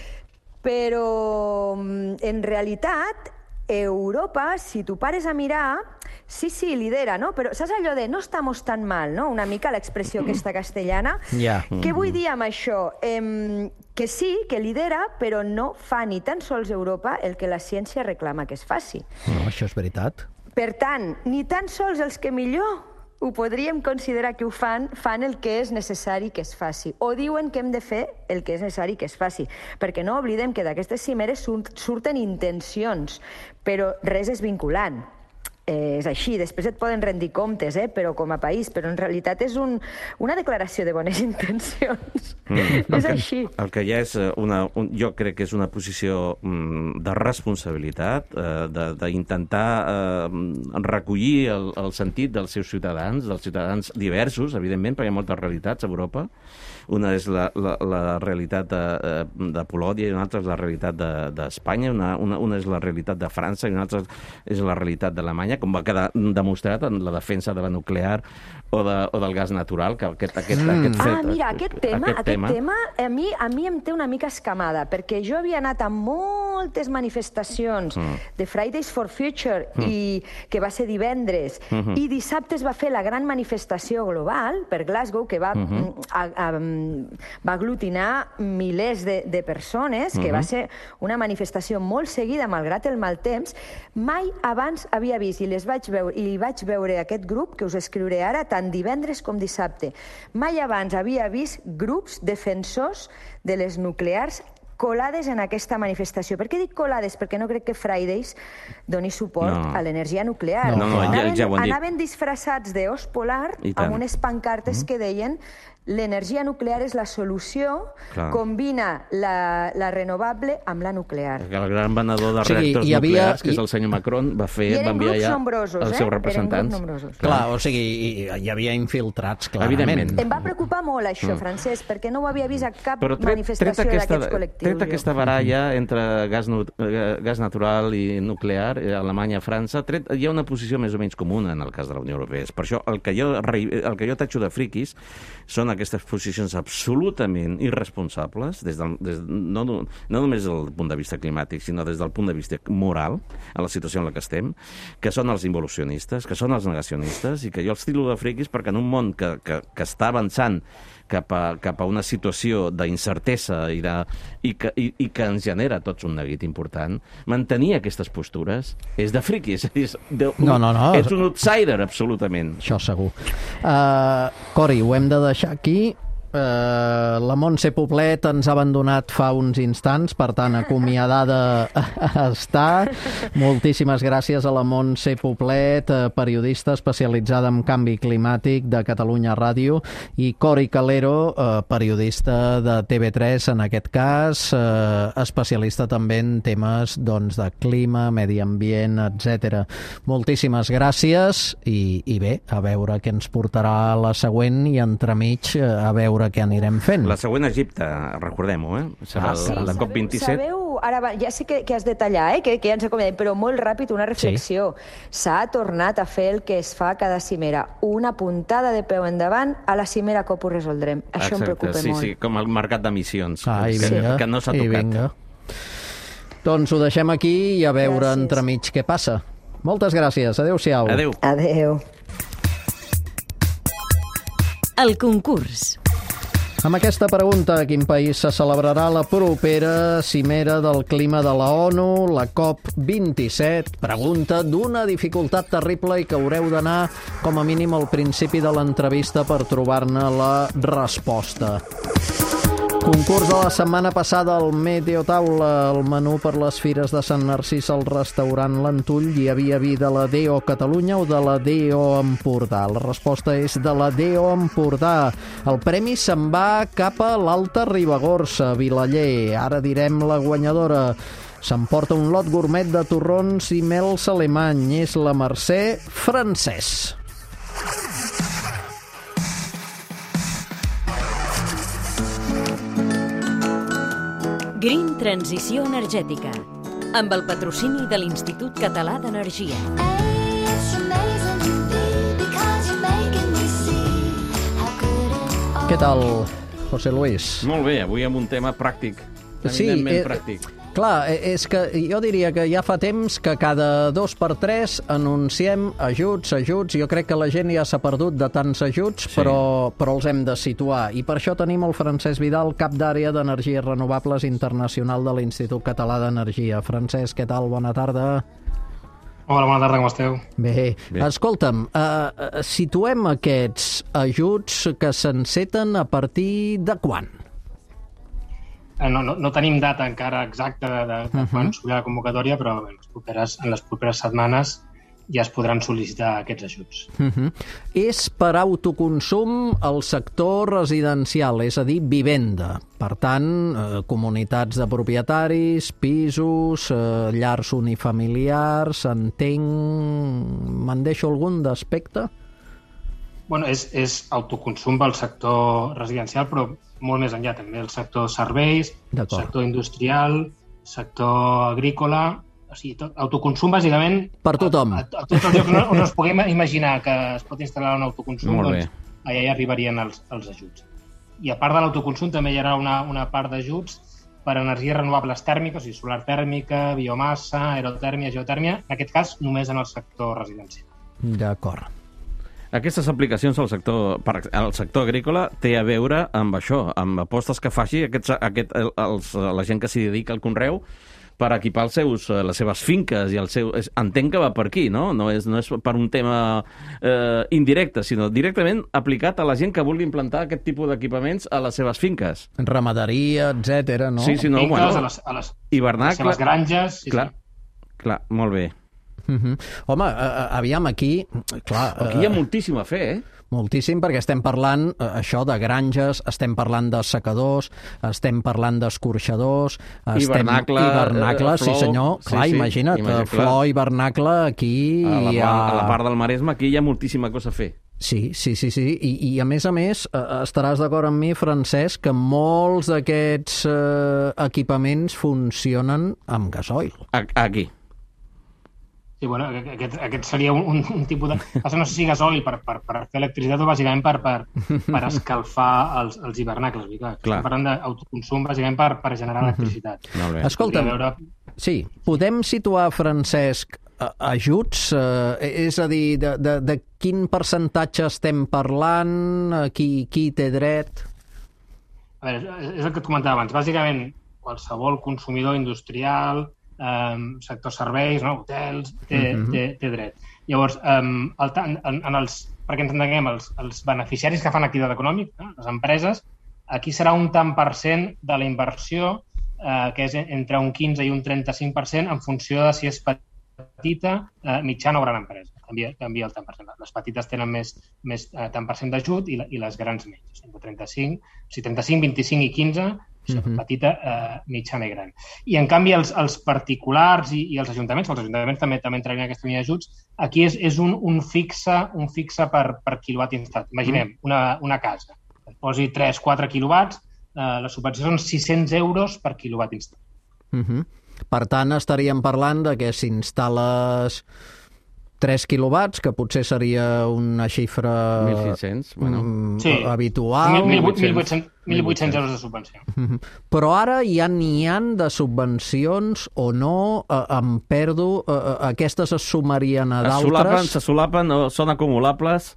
però en realitat Europa, si tu pares a mirar, sí, sí, lidera, no? Però saps allò de no estamos tan mal, no? Una mica l'expressió aquesta castellana. Ja. Què vull dir amb això? Eh, que sí, que lidera, però no fa ni tan sols Europa el que la ciència reclama que es faci. No, això és veritat. Per tant, ni tan sols els que millor ho podríem considerar que ho fan, fan el que és necessari que es faci. O diuen que hem de fer el que és necessari que es faci. Perquè no oblidem que d'aquestes cimeres surten intencions, però res és vinculant. Eh, és així, després et poden rendir comptes, eh, però com a país, però en realitat és un, una declaració de bones intencions. Mm. És així. El que ja és una, un, jo crec que és una posició mm, de responsabilitat, eh, d'intentar eh, recollir el, el sentit dels seus ciutadans, dels ciutadans diversos, evidentment, perquè hi ha moltes realitats a Europa. Una és la, la, la realitat de, de Polònia i una altra és la realitat d'Espanya, de, una, una, una és la realitat de França i una altra és la realitat d'Alemanya, com va quedar demostrat en la defensa de la nuclear o, de, o del gas natural, que aquest, aquest, mm. aquest fet... Ah, mira, aquest tema, aquest, aquest tema, tema a, mi, a mi em té una mica escamada, perquè jo havia anat a moltes manifestacions mm. de Fridays for Future, mm. i que va ser divendres, mm -hmm. i dissabte es va fer la gran manifestació global per Glasgow, que va, mm -hmm. a, a, va aglutinar milers de, de persones, que mm -hmm. va ser una manifestació molt seguida, malgrat el mal temps. Mai abans havia vist, i, les vaig veure, i vaig veure aquest grup, que us escriuré ara, tant divendres com dissabte. Mai abans havia vist grups defensors de les nuclears colades en aquesta manifestació. Per què dic colades? Perquè no crec que Fridays doni suport no. a l'energia nuclear. No, no, anaven, ja, ja ho han dit. Anaven disfressats d'os polar amb unes pancartes mm. que deien l'energia nuclear és la solució, Clar. combina la, la renovable amb la nuclear. El gran venedor de o sigui, reactors havia... nuclears, que és el senyor Macron, va fer, va enviar ja els seus eh? representants. Clar. Clar, o sigui, hi, hi havia infiltrats, clarament. Evidentment. Em va preocupar molt això, mm. Francesc, perquè no ho havia vist a cap Però tret, manifestació tret aquesta, d'aquests col·lectius. tret aquesta baralla entre gas, gas natural i nuclear, Alemanya-França, hi ha una posició més o menys comuna en el cas de la Unió Europea. Per això el que jo, el que jo tatxo de friquis són aquestes posicions absolutament irresponsables, des del, des, no, no només des del punt de vista climàtic, sinó des del punt de vista moral, a la situació en la que estem, que són els involucionistes, que són els negacionistes, i que jo els tiro de friquis perquè en un món que, que, que està avançant cap a, cap a una situació d'incertesa i, de, i, que, i, i que ens genera tots un neguit important, mantenir aquestes postures és de friquis. És, de, no, no, no. és un outsider, absolutament. Això segur. Uh, Cori, ho hem de deixar aquí. Uh, la Montse Poblet ens ha abandonat fa uns instants, per tant, acomiadada està. Moltíssimes gràcies a la Montse Poblet, periodista especialitzada en canvi climàtic de Catalunya Ràdio, i Cori Calero, uh, periodista de T V tres, en aquest cas, uh, especialista també en temes doncs, de clima, medi ambient, etcètera. Moltíssimes gràcies i, i bé, a veure què ens portarà la següent i entremig a veure què anirem fent. La següent a Egipte, recordem-ho, eh? Serà ah, sí. la COP vint-i-set. Sabeu, ara ja sé que, que has de tallar, eh? que, que ja ens acomodem, però molt ràpid una reflexió. S'ha sí. tornat a fer el que es fa a cada cimera, una puntada de peu endavant, a la cimera COP ho resoldrem. Això Exacte, em preocupa sí, molt. Sí, com el mercat d'emissions, ah, que, vinga, que no s'ha tocat. Doncs ho deixem aquí i a veure gràcies. entremig què passa. Moltes gràcies. Adéu-siau. Adéu. Adéu. El concurs. Amb aquesta pregunta, a quin país se celebrarà la propera cimera del clima de la ONU, la COP vint-i-set? Pregunta d'una dificultat terrible i que haureu d'anar com a mínim al principi de l'entrevista per trobar-ne la resposta. Concurs de la setmana passada al Meteotaula, el menú per les fires de Sant Narcís al restaurant L'Antull. Hi havia vi de la D O Catalunya o de la D O Empordà? La resposta és de la D O Empordà. El premi se'n va cap a l'Alta Ribagorça, Vilaller. Ara direm la guanyadora. S'emporta un lot gourmet de torrons i mels alemany. És la Mercè Francès. Green Transició Energètica, amb el patrocini de l'Institut Català d'Energia. Què tal, José Luis? Molt bé, avui amb un tema pràctic. Sí, eminentment eh, pràctic. Clar, és que jo diria que ja fa temps que cada dos per tres anunciem ajuts, ajuts. Jo crec que la gent ja s'ha perdut de tants ajuts, sí. però, però els hem de situar. I per això tenim el Francesc Vidal, cap d'àrea d'Energies Renovables Internacional de l'Institut Català d'Energia. Francesc, què tal? Bona tarda. Hola, bona tarda, com esteu? Bé, Bé. escolta'm, uh, situem aquests ajuts que s'enceten a partir de quan? No, no, no tenim data encara exacta de, de, de quan s'obrirà la convocatòria, però en les, properes, en les properes setmanes ja es podran sol·licitar aquests ajuts. Uh-huh. És per autoconsum el sector residencial, és a dir, vivenda. Per tant, eh, comunitats de propietaris, pisos, eh, llars unifamiliars, entenc... Me'n deixo algun d'aspecte? Bueno, és, és autoconsum pel sector residencial, però molt més enllà, també el sector serveis, sector industrial, sector agrícola, o sigui, tot, autoconsum bàsicament per tothom. A, a, a tots els llocs on, on ens puguem imaginar que es pot instal·lar un autoconsum, doncs allà hi arribarien els, els ajuts. I a part de l'autoconsum també hi haurà una, una part d'ajuts per a energies renovables tèrmiques, o sigui, solar tèrmica, biomassa, aerotèrmia, geotèrmia, en aquest cas només en el sector residencial. D'acord. Aquestes aplicacions al sector, al sector agrícola té a veure amb això, amb apostes que faci aquests, aquest, els, la gent que s'hi dedica al conreu per equipar els seus, les seves finques i el seu... Entenc que va per aquí, no? No és, no és per un tema eh, indirecte, sinó directament aplicat a la gent que vulgui implantar aquest tipus d'equipaments a les seves finques. Ramaderia, etcètera, no? Sí, sí, no, finques, bueno, a les, a les, hivernacle... a les granges... Sí, clar, sí. clar, molt bé. Uh-huh. Home, uh, aviam, aquí... Clar, aquí hi ha moltíssim a fer, eh? Moltíssim, perquè estem parlant uh, això de granges, estem parlant de secadors, estem parlant d'escorxadors, estem... Hivernacle, hivernacle, uh, sí senyor. Sí, clar, sí, imagina't, imagina't flor, hivernacle, aquí... A la, hi ha... a la part del Maresme, aquí hi ha moltíssima cosa a fer. Sí, sí, sí, sí. I, i a més a més, estaràs d'acord amb mi, Francesc, que molts d'aquests eh, equipaments funcionen amb gasoil. Aquí. Sí, bueno, aquest, aquest seria un, un, un tipus de... No sé si gasoil per, per, per fer electricitat o bàsicament per, per, per escalfar els, els hivernacles. Clar. Estem parlant d'autoconsum bàsicament per, per generar electricitat. Uh-huh. Escolta, veure... sí, podem situar, Francesc, ajuts? Eh, és a dir, de, de, de quin percentatge estem parlant? Qui, qui té dret? A veure, és el que et comentava abans. Bàsicament, qualsevol consumidor industrial... Um, sector serveis, no? Hotels, té, uh-huh. té, té dret. Llavors, um, el, en, en els, perquè ens entenguem, els, els beneficiaris que fan activitat econòmica, les empreses, aquí serà un tant per cent de la inversió, uh, que és entre un quinze i un trenta-cinc per cent en funció de si és petita, uh, mitjana o gran empresa. Canvia, canvia el tant per cent. Les petites tenen més, més uh, tant per cent d'ajut i, i les grans menys. Entre trenta-cinc, o sigui, trenta-cinc, vint-i-cinc i quinze, uh-huh. petita, eh, mitjana i gran. I, en canvi, els, els particulars i, i els ajuntaments, els ajuntaments també també entraran en aquesta línia d'ajuts, aquí és, és un, un fixe, un fixe per, per quilowatt instal·lat. Imaginem una, una casa, que posi tres quatre quilowatts, eh, la subvenció són sis-cents euros per quilowatt instal·lat. Uh-huh. Per tant, estaríem parlant de que si instal·les tres quilowatts, que potser seria una xifra mil sis-cents, bueno. sí. habitual. mil vuit-cents euros de subvenció. Uh-huh. Però ara ja n'hi ha de subvencions o no, eh, em perdo, eh, aquestes es sumarien a d'altres? Es solapen, se solapen o són acumulables?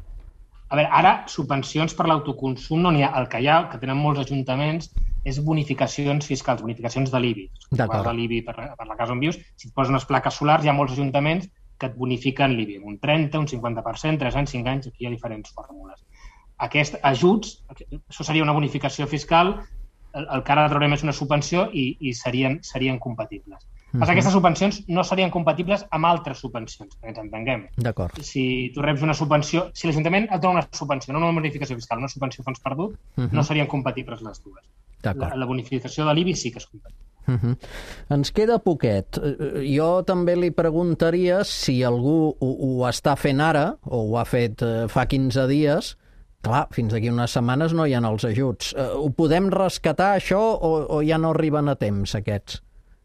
A veure, ara subvencions per l'autoconsum no n'hi ha. El que hi ha, que tenen molts ajuntaments, és bonificacions fiscals, bonificacions de l'I B I. D'acord. De l'I B I per, per la casa on vius. Si et poses unes plaques solars, hi ha molts ajuntaments que et bonifiquen l'I B I, un trenta, un cinquanta per cent, tres anys, cinc anys, aquí hi ha diferents fórmules. Aquests ajuts, això seria una bonificació fiscal, el, el que ara traurem és una subvenció i, i serien, serien compatibles. Uh-huh. Pas aquestes subvencions no serien compatibles amb altres subvencions, que ens entenguem. D'acord. Si tu reps una subvenció, si l'Ajuntament et dona una subvenció, no una bonificació fiscal, una subvenció fons perdut, uh-huh. no serien compatibles les dues. La, la bonificació de l'I B I sí que és compatible. Uh-huh. Ens queda poquet. Jo també li preguntaria si algú ho, ho està fent ara, o ho ha fet eh, fa quinze dies. Clar, fins d'aquí unes setmanes no hi ha els ajuts. Eh, ho podem rescatar, això, o, o ja no arriben a temps, aquests?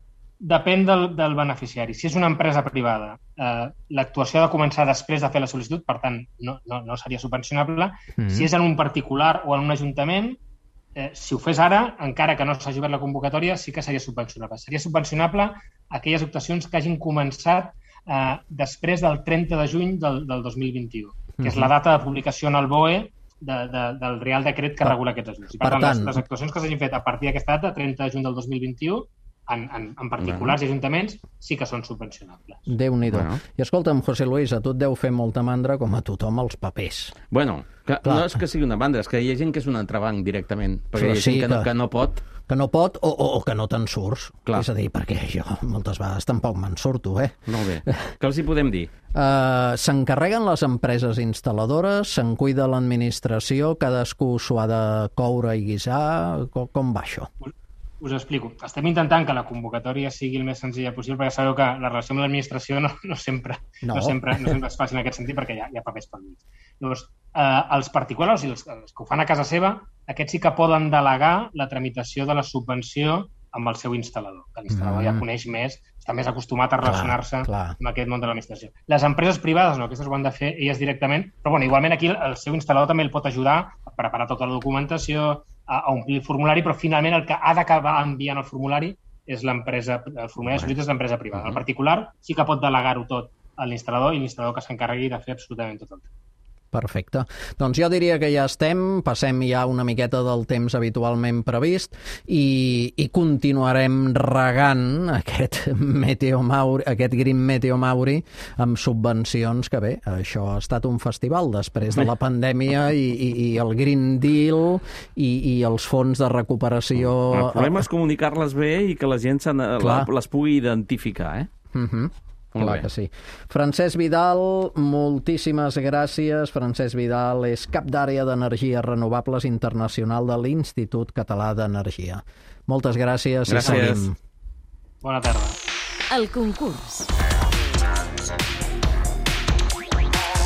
Depèn del, del beneficiari. Si és una empresa privada, eh, l'actuació ha de començar després de fer la sol·licitud, per tant, no, no, no seria subvencionable. Mm. Si és en un particular o en un ajuntament, Eh, si ho fes ara, encara que no s'hagi obert la convocatòria, sí que seria subvencionable. Seria subvencionable aquelles actuacions que hagin començat eh, després del trenta de juny del, del dos mil vint-i-u, que és la data de publicació en el B O E de, de, del Real Decret que per, regula aquests ajuts. I per, per tant, les, les actuacions que s'hagin fet a partir d'aquesta data, trenta de juny del dos mil vint-i-u, en, en, en particulars i ajuntaments, sí que són subvencionables. Déu-n'hi-do. Bueno. I escolta'm, José Luis, a tu et deu fer molta mandra, com a tothom, els papers. Bueno, que, no és que sigui una mandra, és que hi ha gent que és un entrebanc directament, perquè hi ha gent sí, que, no, que no pot... Que no pot o, o, o que no te'n surts. Clar. És a dir, perquè jo moltes vegades tampoc me'n surto, eh? Molt bé. Què els hi podem dir? Uh, S'encarreguen les empreses instal·ladores, se'n cuida l'administració, cadascú s'ho ha de coure i guisar. Com, com va això? Us explico. Estem intentant que la convocatòria sigui el més senzilla possible, perquè sabeu que la relació amb l'administració no, no, sempre, no. No, sempre, no sempre és fàcil en aquest sentit, perquè hi ha, hi ha papers pel mig. Llavors, eh, els particulars, els, els que ho fan a casa seva, aquests sí que poden delegar la tramitació de la subvenció amb el seu instal·lador, que l'instal·lador mm. ja coneix més, està més acostumat a relacionar-se amb aquest món de l'administració. Les empreses privades, no, aquestes ho han de fer elles directament, però bueno, igualment aquí el, el seu instal·lador també el pot ajudar a preparar tota la documentació, a, a omplir el formulari, però finalment el que ha d'acabar enviant el formulari és l'empresa, el formulari de sol·licitud és l'empresa privada. El particular sí que pot delegar-ho tot a l'instal·lador i l'instal·lador que s'encarregui de fer absolutament tot el temps. Perfecte. Doncs jo diria que ja estem, passem ja una miqueta del temps habitualment previst i, i continuarem regant aquest Meteo Mauri, aquest Green Meteo Mauri amb subvencions que bé, això ha estat un festival després de la pandèmia i, i, i el Green Deal i, i els fons de recuperació. El problema és comunicar-les bé i que la gent la, les pugui identificar, eh? Mhm. Clar que sí. Francesc Vidal, moltíssimes gràcies. Francesc Vidal és cap d'àrea d'energies renovables internacional de l'Institut Català d'Energia. Moltes gràcies. Gràcies. I seguim. Bona tarda. El concurs.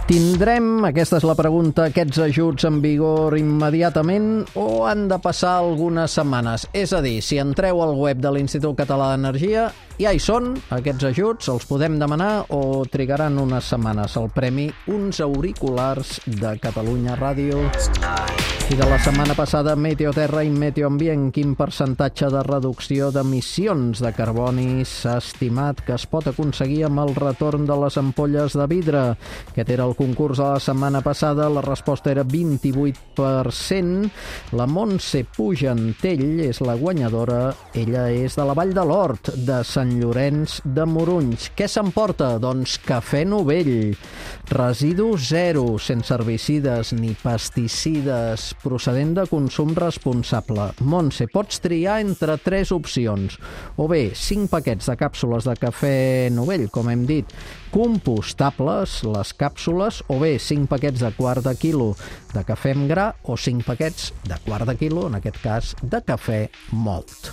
Tindrem, aquesta és la pregunta, aquests ajuts en vigor immediatament o han de passar algunes setmanes? És a dir, si entreu al web de l'Institut Català d'Energia, ja hi són, aquests ajuts, els podem demanar o trigaran unes setmanes. El premi Uns auriculars de Catalunya Ràdio. I de la setmana passada, Meteoterra i Meteoambient, quin percentatge de reducció d'emissions de carboni s'ha estimat que es pot aconseguir amb el retorn de les ampolles de vidre? Aquest era el concurs de la setmana passada, la resposta era vint-i-vuit per cent. La Montse Pujantell és la guanyadora, ella és de la Vall de l'Hort, de Sant Llorenç de Morunys. Què s'emporta? Doncs cafè Novell, residu zero, sense herbicides ni pesticides, procedent de consum responsable. Montse, pots triar entre tres opcions. O bé, cinc paquets de càpsules de cafè Novell, com hem dit, compostables, les càpsules, o bé cinc paquets de quart de quilo de cafè amb gra o cinc paquets de quart de quilo, en aquest cas, de cafè mòlt.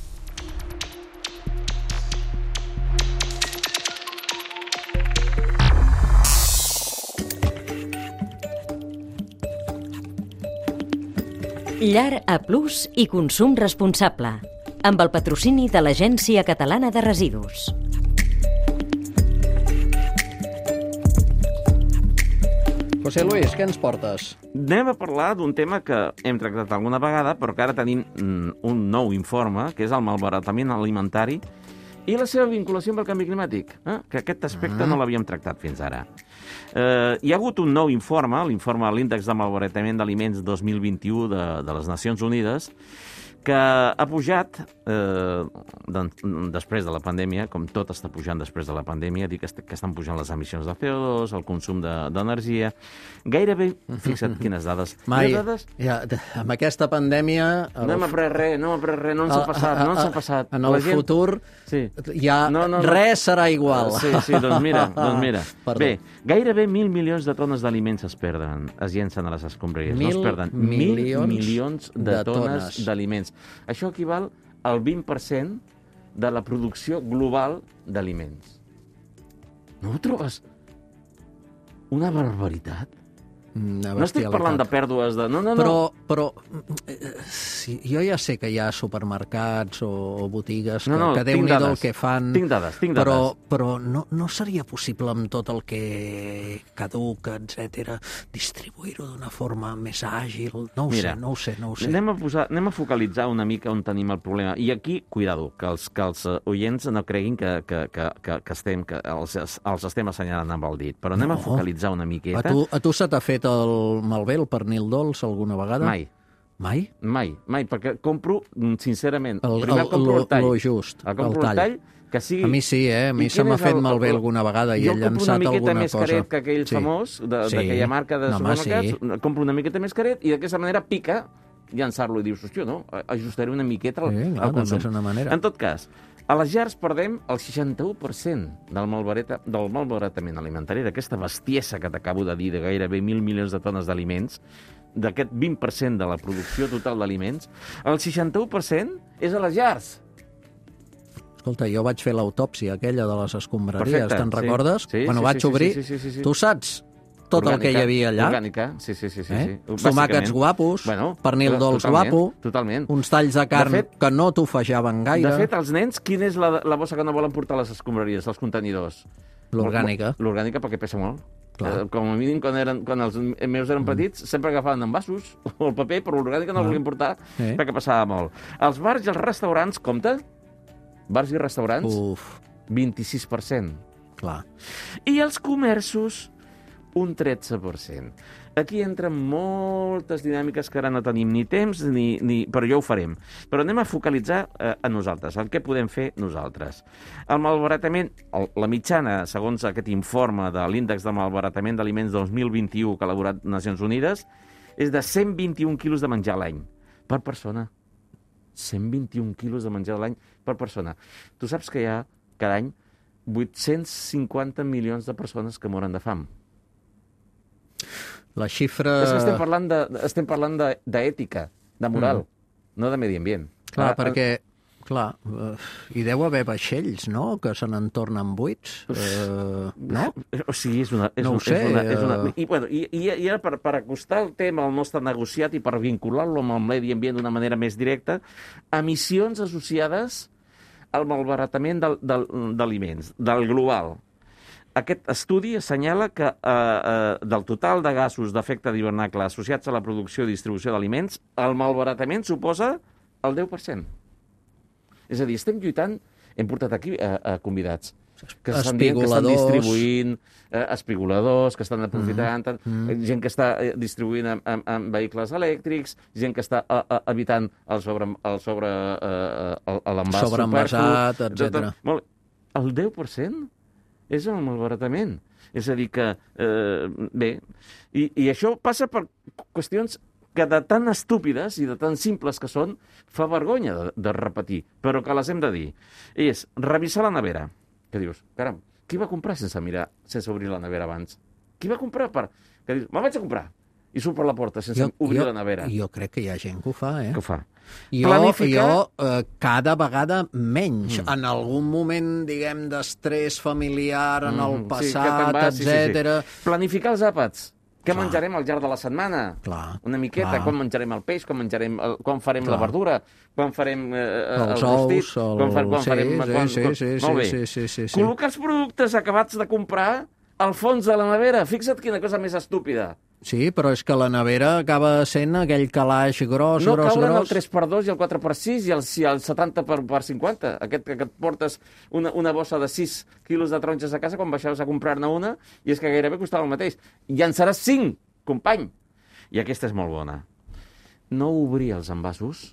Llar A Plus i consum responsable, amb el patrocini de l'Agència Catalana de Residus. José Luis, què ens portes? Anem a parlar d'un tema que hem tractat alguna vegada, però que ara tenim un nou informe, que és el malbaratament alimentari i la seva vinculació amb el canvi climàtic, eh? que aquest aspecte uh-huh. no l'havíem tractat fins ara. Eh, hi ha hagut un nou informe, l'informe de l'Índex de Malbaratament d'Aliments dos mil vint-i-u de, de les Nacions Unides, que ha pujat eh, de, després de la pandèmia, com tot està pujant després de la pandèmia, dic que, est que estan pujant les emissions de C O dos, el consum d'energia, de, gairebé, fixa't quines dades. Mai, dades? Ja, amb aquesta pandèmia... El... No hem après res, no hem après res, no ens ha passat, no ens ha passat. En el la gent... futur sí. ja no, no, no. res serà igual. Sí, sí, doncs mira, doncs mira. Bé, gairebé mil milions de tones d'aliments es perden, es llencen a les escombraries. Mil, no es perden. milions, mil milions de, de tones d'aliments. Això equival al vint per cent de la producció global d'aliments. No ho trobes una barbaritat? No estic parlant de pèrdues de... No, no, no. Però, però eh, sí, jo ja sé que hi ha supermercats o, o botigues que, no, no, que Déu-n'hi-do el que fan... Tinc dades, tinc dades. Però, però no, no seria possible amb tot el que caduca, etcètera, distribuir-ho d'una forma més àgil? No ho Mira, sé, no ho sé, no ho sé. Anem a, posar, anem a focalitzar una mica on tenim el problema. I aquí, cuidado, que els, que els oients no creguin que, que, que, que, que, estem, que els, els estem assenyalant amb el dit. Però anem no. a focalitzar una miqueta. A tu, a tu se t'ha fet el malbé, el pernil dolç, alguna vegada? Mai. Mai? Mai, mai, perquè compro, sincerament, el, primer el, compro el tall. Lo just, el compro el tall. Que sigui... A mi sí, eh? A mi se m'ha fet malbé alguna vegada i he llançat alguna cosa. Jo compro una miqueta més caret que aquell sí. famós, d'aquella sí. marca de no, supermercats, sí. compro una miqueta més caret i d'aquesta manera pica llançar-lo i dius, hòstia, no, ajustaré una miqueta al, sí, al consum. Una manera. En tot cas, a les llars perdem el seixanta-u per cent del, malbarata, del malbaratament alimentari, d'aquesta bestiesa que t'acabo de dir, de gairebé mil milions de tones d'aliments, d'aquest vint per cent de la producció total d'aliments, el seixanta-u per cent és a les llars. Escolta, jo vaig fer l'autòpsia aquella de les escombraries, te'n sí. recordes? Sí, bueno, sí, vaig sí, obrir, sí, sí, sí, sí. tu saps tot orgànica, el que hi havia allà? Orgànica, sí, sí, sí. sí, eh? sí. Tomàquets guapos, bueno, pernil dolç guapo, totalment. uns talls de carn de fet, que no t'ofejaven gaire. De fet, els nens, quina és la, la bossa que no volen portar a les escombraries, els contenidors? L'orgànica. L'orgànica perquè pesa molt. Clar. Com a mínim, quan, eren, quan els meus eren petits, mm. sempre agafaven envasos o el paper, però l'orgànica no el volien portar sí. perquè passava molt. Els bars i els restaurants, compte? Bars i restaurants, Uf. vint-i-sis per cent. Clar. I els comerços, un tretze per cent. Aquí entren moltes dinàmiques que ara no tenim ni temps, ni, ni... però ja ho farem. Però anem a focalitzar eh, a nosaltres, el que podem fer nosaltres. El malbaratament, el, la mitjana, segons aquest informe de l'Índex de Malbaratament d'Aliments dos mil vint-i-u que ha elaborat Nacions Unides, és de cent vint-i-un quilos de menjar a l'any per persona. cent vint-i-un quilos de menjar a l'any per persona. Tu saps que hi ha cada any vuit-cents cinquanta milions de persones que moren de fam. La xifra... És que estem parlant de, estem parlant d'ètica, de, de moral, mm. no de medi ambient. Clar, Ara, perquè, Clar, uh, hi deu haver vaixells, no?, que se n'en tornen buits. Uh, no? O sigui, és una... És no ho una, sé. És una, és una... Uh... I, bueno, i, i, i ara, per, per acostar el tema al nostre negociat i per vincular-lo amb el medi ambient d'una manera més directa, emissions associades al malbaratament del, del, d'aliments, del global. Aquest estudi assenyala que eh, eh, del total de gasos d'efecte d'hivernacle associats a la producció i distribució d'aliments, el malbaratament suposa el deu per cent. És a dir, estem lluitant, hem portat aquí a, a convidats que estan, dient, que estan distribuint eh, espigoladors, que estan aprofitant, mm. Mm. gent que està distribuint amb, amb, amb vehicles elèctrics, gent que està a, a, evitant el sobre, el sobre eh, l'envàs sobreenvasat, etcètera. Molt, el deu per cent és el malbaratament. És a dir que, eh, bé, i, i això passa per qüestions que de tan estúpides i de tan simples que són, fa vergonya de, de repetir, però que les hem de dir. És revisar la nevera. Que dius, caram, qui va comprar sense mirar, sense obrir la nevera abans? Qui va comprar per... Que dius, me'l vaig a comprar. I surt per la porta sense jo, obrir jo, la nevera. Jo crec que hi ha gent que ho fa, eh? Que ho fa. Jo, Planificar... jo eh, cada vegada menys. Mm. En algun moment, diguem, d'estrès familiar, en el mm, passat, sí, etcètera. Sí, sí, sí. Planificar els àpats. Què clar. Menjarem al llarg de la setmana? Clar, Una miqueta, clar. quan menjarem el peix, quan, menjarem, el, quan farem clar. la verdura, quan farem eh, els el rostit, ous, el... quan, quan sí, farem... Sí, quan, sí, quan... sí, Molt bé. Sí, sí, sí, sí. Col·locar els productes acabats de comprar al fons de la nevera. Fixa't quina cosa més estúpida. Sí, però és que la nevera acaba sent aquell calaix gros, no gros, gros. No cauen el tres per dos i el quatre per sis i el, i el setanta per cinquanta. Aquest que et portes una, una bossa de sis quilos de taronges a casa quan baixaves a comprar-ne una i és que gairebé costava el mateix. I en seràs cinc, company. I aquesta és molt bona. No obrir els envasos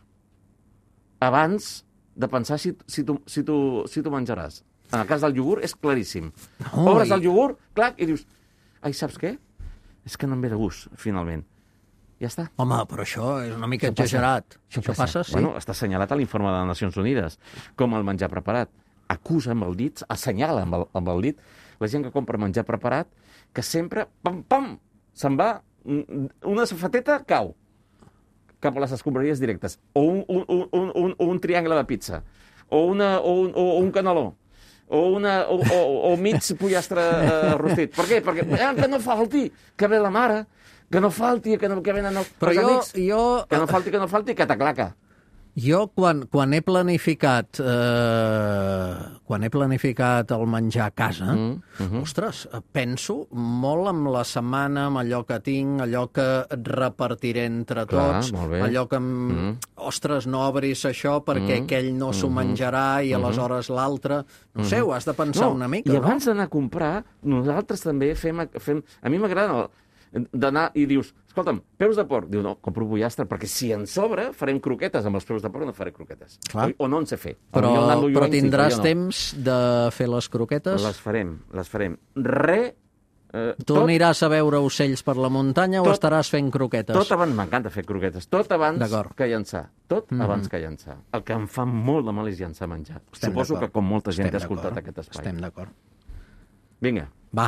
abans de pensar si, si, tu, si, tu, si tu menjaràs. En el cas del iogurt és claríssim. No, Obres i... el iogurt, clar, i dius, ai, saps què? És que no em ve de gust, finalment. Ja està. Home, però això és una mica això exagerat. Passa. Això, això passa, passa, sí. Bueno, està assenyalat a l'informe de les Nacions Unides, com el menjar preparat. Acusa amb el dit, assenyala amb el, amb el dit, la gent que compra menjar preparat, que sempre, pam, pam, se'n va, una safateta cau cap a les escombraries directes, o un, un, un, un, un triangle de pizza, o, una, o, un, o un caneló, o, una, o, o, o mig pollastre eh, rostit. Per què? Perquè eh, que no falti, que ve la mare, que no falti, que, no, que venen els, Però els jo, amics, jo... que no falti, que no falti, que t'aclaca. Jo, quan, quan he planificat eh, quan he planificat el menjar a casa, mm, uh-huh. ostres, penso molt en la setmana, amb allò que tinc, allò que repartiré entre Clar, tots, molt bé. allò que, Mm. ostres, no obris això perquè mm. aquell no s'ho menjarà i aleshores l'altre... No sé, ho has de pensar no, una mica, I no? abans d'anar a comprar, nosaltres també fem... fem a mi m'agrada d'anar i dius, escolta'm, peus de porc. Diu, no, compro pollastre, perquè si en sobre farem croquetes amb els peus de porc, no faré croquetes. O, o no en sé fer. Però, però tindràs sí, no. temps de fer les croquetes? Les farem, les farem. Re... Eh, tu tot, aniràs a veure ocells per la muntanya tot, o estaràs fent croquetes? Tot abans, m'encanta fer croquetes, tot abans que llançar. Tot mm -hmm. abans que llançar. El que em fa molt de mal és llançar menjar. Estem Suposo que com molta gent ha escoltat aquest espai. Estem d'acord. Vinga. Va.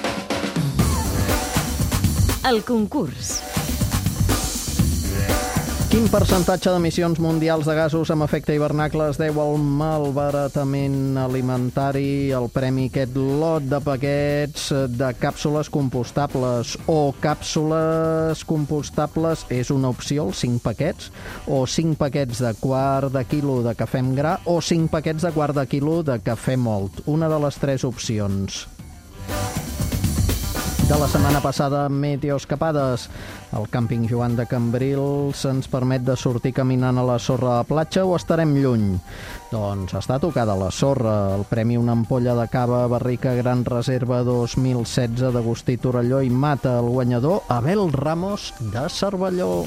El concurs. Quin percentatge d'emissions mundials de gasos amb efecte hivernacle es deu al malbaratament alimentari? El premi aquest lot de paquets de càpsules compostables o càpsules compostables és una opció, els cinc paquets, o cinc paquets de quart de quilo de cafè amb gra o cinc paquets de quart de quilo de cafè mòlt. Una de les tres opcions. De la setmana passada, meteoescapades. El càmping Joan de Cambrils ens permet de sortir caminant a la sorra de la platja o estarem lluny? Doncs està tocada la sorra. El premi una ampolla de cava Barrica Gran Reserva dos mil setze d'Agustí Torelló i mata el guanyador Abel Ramos de Cervelló.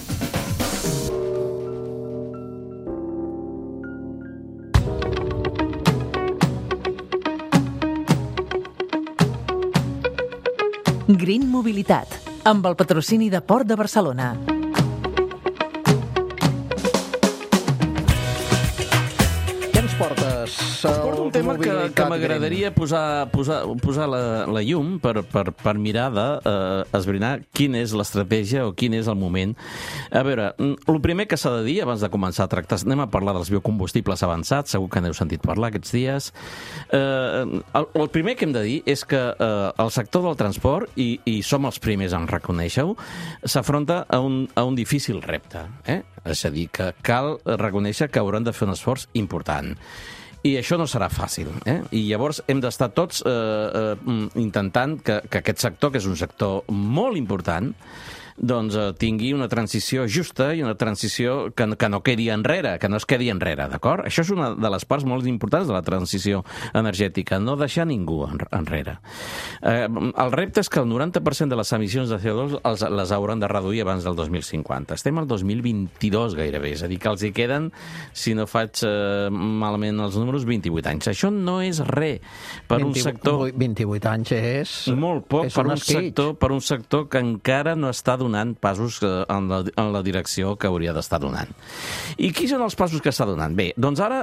Green Mobilitat, amb el patrocini de Port de Barcelona. Què ens portes digues. Porto un tema que, que m'agradaria posar, posar, posar la, la llum per, per, per mirar de eh, esbrinar quina és l'estratègia o quin és el moment. A veure, el primer que s'ha de dir, abans de començar a tractar, anem a parlar dels biocombustibles avançats, segur que n'heu sentit parlar aquests dies. Eh, el, el primer que hem de dir és que eh, el sector del transport, i, i som els primers en reconèixer-ho, s'afronta a un, a un difícil repte. Eh? És a dir, que cal reconèixer que hauran de fer un esforç important. I això no serà fàcil. Eh? I llavors hem d'estar tots eh, eh, intentant que, que aquest sector, que és un sector molt important, doncs eh, tingui una transició justa i una transició que, que no quedi enrere, que no es quedi enrere, d'acord? Això és una de les parts molt importants de la transició energètica, no deixar ningú enrere. Eh, el repte és que el noranta per cent de les emissions de C O dos els, les hauran de reduir abans del dos mil cinquanta. Estem al dos mil vint-i-dos gairebé, és a dir, que els hi queden, si no faig eh, malament els números, vint-i-vuit anys. Això no és res per un sector... vint-i-vuit anys és... Molt poc és per un, sector, per un sector que encara no està donant passos en la, en la direcció que hauria d'estar donant. I quins són els passos que està donant? Bé, doncs ara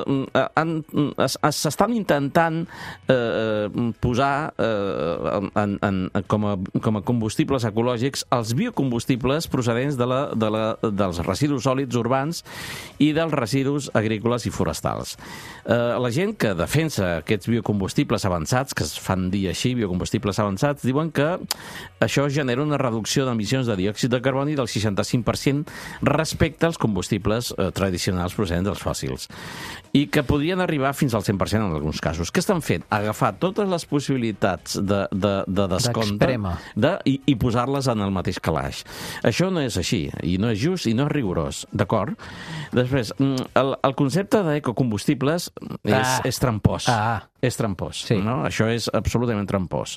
eh, s'estan intentant eh, posar eh, en, en, com, a, com a combustibles ecològics els biocombustibles procedents de la, de la, dels residus sòlids urbans i dels residus agrícoles i forestals. Eh, la gent que defensa aquests biocombustibles avançats, que es fan dir així, biocombustibles avançats, diuen que això genera una reducció d'emissions de diòxid de carboni del seixanta-cinc per cent respecte als combustibles eh, tradicionals procedents dels fòssils i que podrien arribar fins al cent per cent en alguns casos. Què estan fent? Agafar totes les possibilitats de, de, de descompte de, i, i posar-les en el mateix calaix. Això no és així, i no és just i no és rigorós, d'acord? Després, el, el concepte d'ecocombustibles és, ah. és trampós. Ah. És trampós, sí. No? Això és absolutament trampós.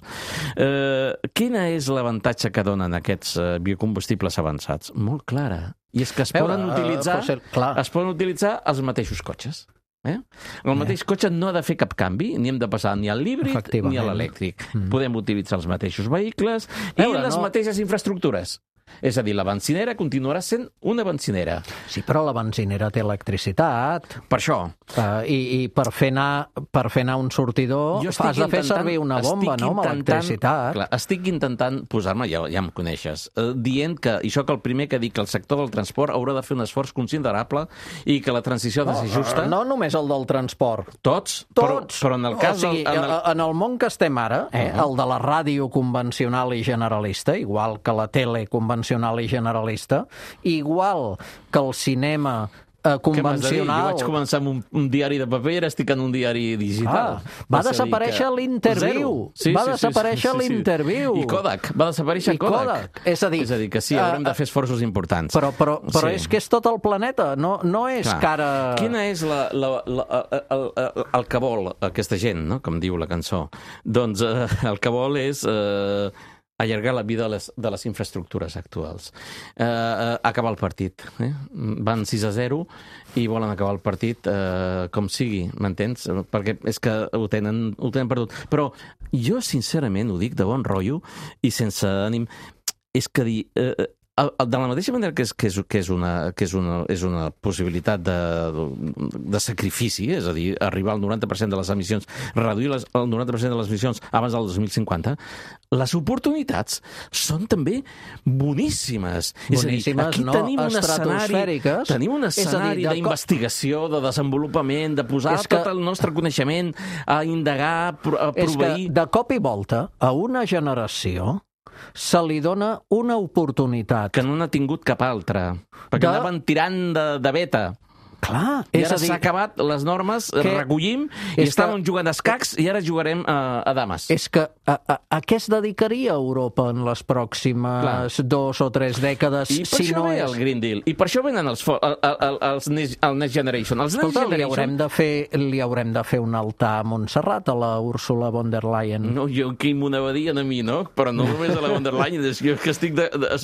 Eh, quina és l'avantatge que donen aquests eh, biocombustibles avançats? Molt clara. I és que es poden Veure, utilitzar uh, ser, es poden utilitzar els mateixos cotxes. Eh? El mateix eh. cotxe no ha de fer cap canvi, ni hem de passar ni al híbrid ni a l'elèctric. Mm. Podem utilitzar els mateixos vehicles Veure, i les no... mateixes infraestructures. És a dir, la benzinera continuarà sent una benzinera. Sí, però la benzinera té electricitat. Per això. Uh, i, I per fer anar per fer anar un sortidor has de fer servir una bomba, no?, amb electricitat. Clar, estic intentant posar-me, ja, ja em coneixes, uh, dient que, i sóc el primer que dic que el sector del transport haurà de fer un esforç considerable i que la transició ha de ser justa. No, no només el del transport. Tots? Tots. Però, però en el cas... O sigui, en, el... en el món que estem ara, eh, uh -huh. el de la ràdio convencional i generalista, igual que la tele convencional i generalista, igual que el cinema eh, convencional... Jo vaig començar amb un, un diari de paper i ara estic en un diari digital. Ah, va, va desaparèixer que... l'Interviu. Sí, va sí, desaparèixer sí, sí, sí, l'Interviu. I Kodak. Va desaparèixer I Kodak. Kodak. És a dir, és a dir, que sí, haurem uh, de fer esforços importants. Però, però, però sí. és que és tot el planeta, no, no és Clar. que ara... Quina és la, la, la, el, el, el que vol aquesta gent, no?, com diu la cançó? Doncs eh, el que vol és... Eh, allargar la vida de les, de les infraestructures actuals. Eh, eh, acabar el partit. Eh? Van sis a zero i volen acabar el partit eh, com sigui, m'entens? Perquè és que ho tenen, ho tenen perdut. Però jo, sincerament, ho dic de bon rotllo i sense ànim, és que dir... Eh, de la mateixa manera que és, que és, que és, una, que és, una, és una possibilitat de, de sacrifici, és a dir, arribar al noranta per cent de les emissions, reduir les, el noranta per cent de les emissions abans del dos mil cinquanta, les oportunitats són també boníssimes. Boníssimes, és a dir, aquí no? tenim un escenari, tenim un escenari d'investigació, de desenvolupament, de posar que... tot el nostre coneixement a indagar, a proveir... És que de cop i volta a una generació se li dona una oportunitat. Que no n'ha tingut cap altra. Perquè de... anaven tirant de, de beta. Clar, I ara s'ha acabat les normes, que... recollim, i estàvem que... jugant a escacs i ara jugarem a, a dames. És que a, a, a què es dedicaria Europa en les pròximes Clar. dos o tres dècades? I per si això no ve és... el Green Deal. I per això venen els, el, el, els, el Next Generation. Els Escolta, Next Generation... li, haurem de fer, li haurem de fer un altar a Montserrat, a la Úrsula von der Leyen. No, jo que m'ho anava a mi, no? Però no només a la von der Leyen. És que estic de, de,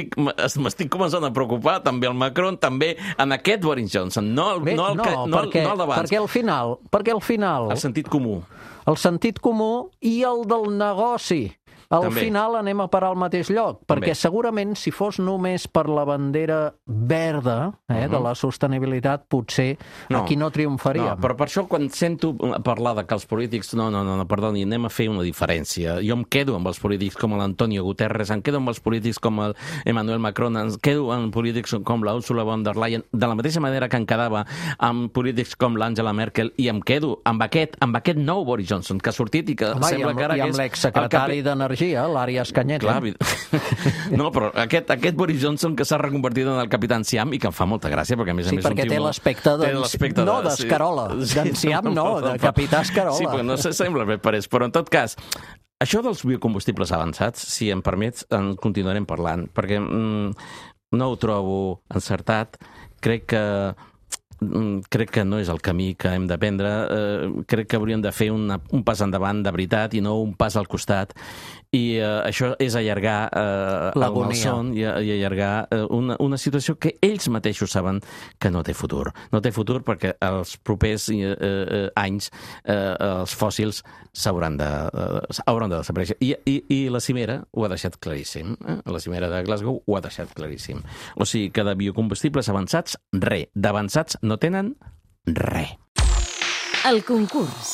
m'estic començant a preocupar, també el Macron, també en aquest Boris Johnson. No el, Bé, no el no, No, perquè, no el d'abans. perquè al final... Perquè al final... El sentit comú. El sentit comú i el del negoci. al també. final anem a parar al mateix lloc, perquè També. segurament si fos només per la bandera verda eh, Uh-huh. de la sostenibilitat, potser No. aquí no triomfaríem. No, però per això quan sento parlar de que els polítics... No, no, no, no, perdoni, anem a fer una diferència. Jo em quedo amb els polítics com l'Antonio Guterres, em quedo amb els polítics com el Emmanuel Macron, em quedo amb polítics com la Ursula von der Leyen, de la mateixa manera que em quedava amb polítics com l'Angela Merkel, i em quedo amb aquest, amb aquest nou Boris Johnson, que ha sortit i que Home, sembla i amb, que ara i que amb és... l'exsecretari el capi- d'Energia, l'Àries Canyet. Clar, no, però aquest, aquest Boris Johnson que s'ha reconvertit en el Capitán Siam i que em fa molta gràcia, perquè a més a Sí, més... és un perquè tio té molt- l'aspecte té d'en- l'aspecte no, de- d'Escarola. D'Enciam no, de Capità Escarola. Sí, però no se sembla bé per és. Però en tot cas, això dels biocombustibles avançats, si em permets, en continuarem parlant, perquè mm, no ho trobo encertat. Crec que crec que no és el camí que hem de prendre. Eh, crec que hauríem de fer una, un pas endavant de veritat i no un pas al costat. I eh, això és allargar eh, el malson i, i allargar eh, una, una situació que ells mateixos saben que no té futur. No té futur perquè els propers eh, eh, anys eh, els fòssils s'hauran de, eh, hauran de desaparèixer. I, i, I la cimera ho ha deixat claríssim. Eh? La cimera de Glasgow ho ha deixat claríssim. O sigui que de biocombustibles avançats, res. D'avançats no tenen res. El concurs.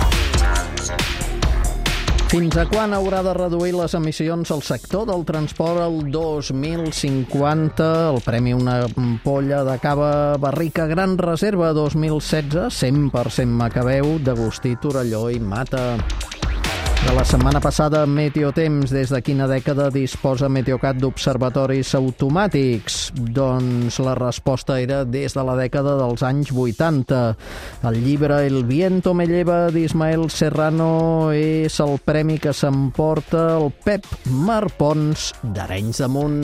Fins a quan haurà de reduir les emissions al sector del transport el dos mil cinquanta? El premi Una ampolla de cava Barrica Gran Reserva dos mil setze, cent per cent Macabeu, d'Agustí Torelló i Mata. De la setmana passada, Meteotemps, des de quina dècada disposa Meteocat d'observatoris automàtics? Doncs la resposta era des de la dècada dels anys vuitanta. El llibre El viento me lleva d'Ismael Serrano és el premi que s'emporta el Pep Marpons d'Arenys de Munt.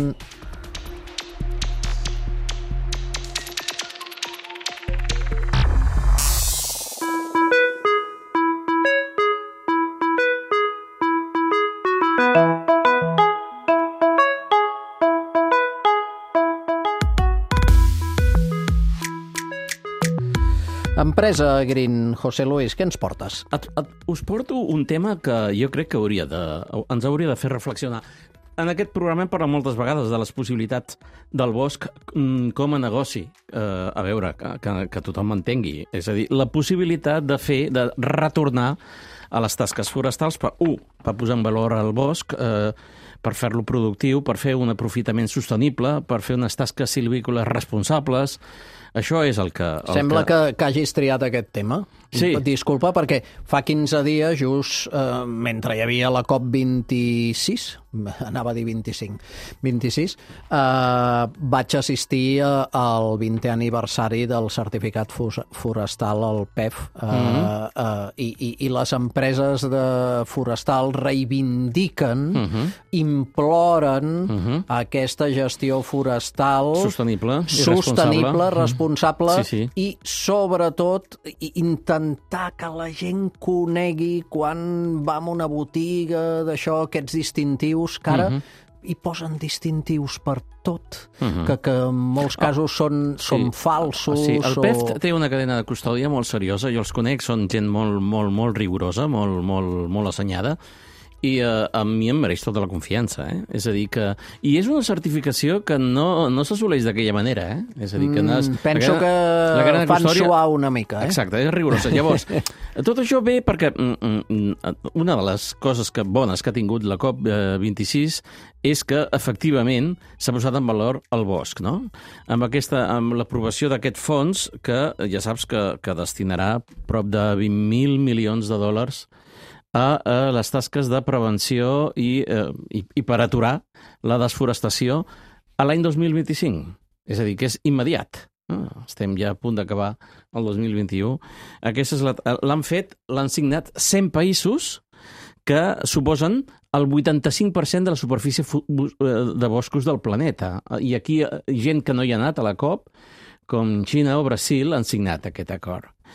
Empresa Green, José Luis, què ens portes? Et, et, us porto un tema que jo crec que hauria de, ens hauria de fer reflexionar. En aquest programa hem parlat moltes vegades de les possibilitats del bosc com a negoci. Eh, a veure, que, que, que tothom m'entengui. És a dir, la possibilitat de fer, de retornar a les tasques forestals per, un, per posar en valor el bosc, eh, per fer-lo productiu, per fer un aprofitament sostenible, per fer unes tasques silvícoles responsables. Això és el que... El Sembla que... que, que hagis triat aquest tema. Sí. Disculpa, perquè fa quinze dies, just eh, mentre hi havia la COP vint-i-sis, anava a dir vint-i-cinc, vint-i-sis, eh, vaig assistir a, al vintè aniversari del certificat forestal, el P E F, eh, mm-hmm. eh, i, i, i les empreses de forestal reivindiquen, mm-hmm. imploren mm-hmm. aquesta gestió forestal sostenible, i sostenible, responsable, responsable sí, sí. i, sobretot, intentar que la gent conegui quan va a una botiga d'això, aquests distintius, que ara uh-huh. hi posen distintius per tot, uh-huh. que, que en molts casos oh, són, sí. són falsos. Sí, el P E F o... té una cadena de custòdia molt seriosa, jo els conec, són gent molt, molt, molt rigorosa, molt, molt, molt assenyada, i uh, a mi em mereix tota la confiança, eh? És a dir que... I és una certificació que no, no s'assoleix d'aquella manera, eh? És a dir que... Nas... Mm, penso que fan custòdia... suar una mica, eh? Exacte, és rigorosa. Llavors, tot això ve perquè mm, una de les coses que, bones que ha tingut la COP vint-i-sis és que, efectivament, s'ha posat en valor el bosc, no? Amb, aquesta, amb l'aprovació d'aquest fons que ja saps que, que destinarà prop de vint mil milions de dòlars a, a les tasques de prevenció i, eh, i, i per aturar la desforestació a l'any dos mil vint-i-cinc. És a dir, que és immediat. Estem ja a punt d'acabar el dos mil vint-i-u. Aquesta és la, l'han fet, l'han signat cent països que suposen el vuitanta-cinc per cent de la superfície de boscos del planeta. I aquí gent que no hi ha anat a la COP, com Xina o Brasil, han signat aquest acord.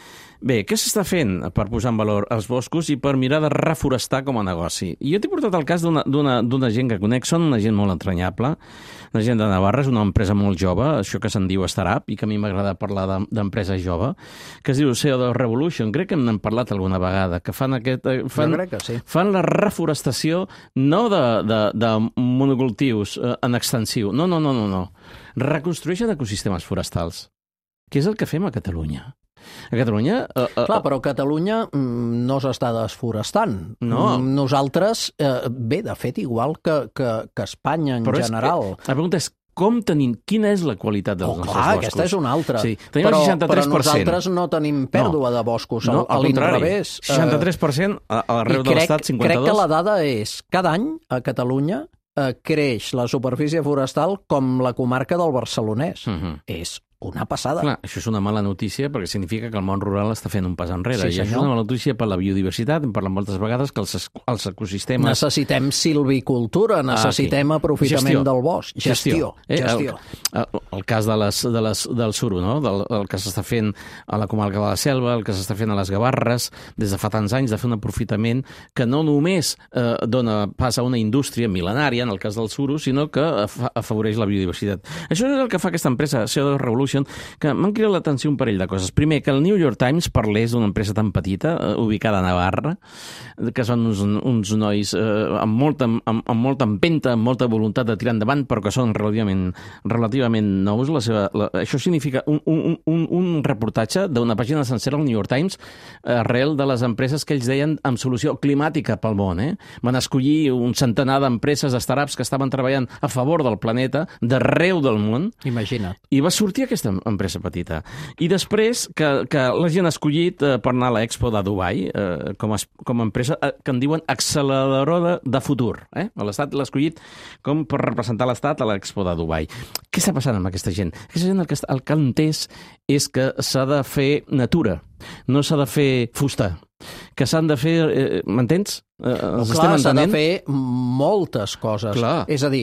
Bé, què s'està fent per posar en valor els boscos i per mirar de reforestar com a negoci? I jo t'he portat el cas d'una gent que conec, són una gent molt entranyable, una gent de Navarra, és una empresa molt jove, això que se'n diu Startup, i que a mi m'agrada parlar d'empresa jove, que es diu C O dos Revolution, crec que n'hem parlat alguna vegada, que fan, aquest, fan, jo crec que sí. fan la reforestació no de, de, de monocultius en extensiu, no, no, no, no, no. Reconstrueixen ecosistemes forestals, que és el que fem a Catalunya. A Catalunya... Uh, uh, Clar, però Catalunya mm, no s'està desforestant. No. Nosaltres, eh, bé, de fet, igual que, que, que Espanya en però general. Que, la pregunta és com tenim... Quina és la qualitat dels oh, nostres clar, boscos? aquesta és una altra. Sí, tenim però, el seixanta-tres per cent. Però nosaltres no tenim pèrdua no. de boscos, no, a l'inrevés. seixanta-tres per cent a l'arreu de l'Estat, cinquanta-dos per cent. Crec que la dada és, cada any a Catalunya eh, creix la superfície forestal com la comarca del Barcelonès. Uh -huh. És una passada. Clar, això és una mala notícia perquè significa que el món rural està fent un pas enrere. Sí, I això és una mala notícia per la biodiversitat. Hem parlat moltes vegades que els, els ecosistemes... Necessitem silvicultura, necessitem ah, aprofitament gestió. del bosc. Gestió. Gestió. Eh? gestió. El, el, el cas de les, de les, del suro, no? Del, el que s'està fent a la comarca de la Selva, el que s'està fent a les Gavarres, des de fa tants anys, de fer un aprofitament que no només eh, dona pas a una indústria mil·lenària, en el cas del suro, sinó que afavoreix la biodiversitat. Això és el que fa aquesta empresa, C O dos Revolution, que m'han cridat l'atenció un parell de coses. Primer, que el New York Times parlés d'una empresa tan petita, eh, ubicada a Navarra, que són uns, uns nois eh, amb, molta, amb, amb molta empenta, amb molta voluntat de tirar endavant, però que són relativament, relativament nous. La seva, la, això significa un, un, un, un reportatge d'una pàgina sencera al New York Times arrel de les empreses que ells deien amb solució climàtica pel món. Eh? Van escollir un centenar d'empreses, de startups que estaven treballant a favor del planeta, d'arreu del món. Imagina't. I va sortir aquesta empresa petita. I després que, que la gent ha escollit eh, per anar a l'Expo de Dubai eh, com, a, com a empresa eh, que en diuen acceleradora de futur. Eh? L'Estat l'ha escollit com per representar l'Estat a l'Expo de Dubai. Què està passant amb aquesta gent? Aquesta gent el que, el que ha entès és que s'ha de fer natura, no s'ha de fer fusta, que s'han de fer... Eh, m'entens? Eh, no, clar, s'ha de fer moltes coses. Clar. És a dir,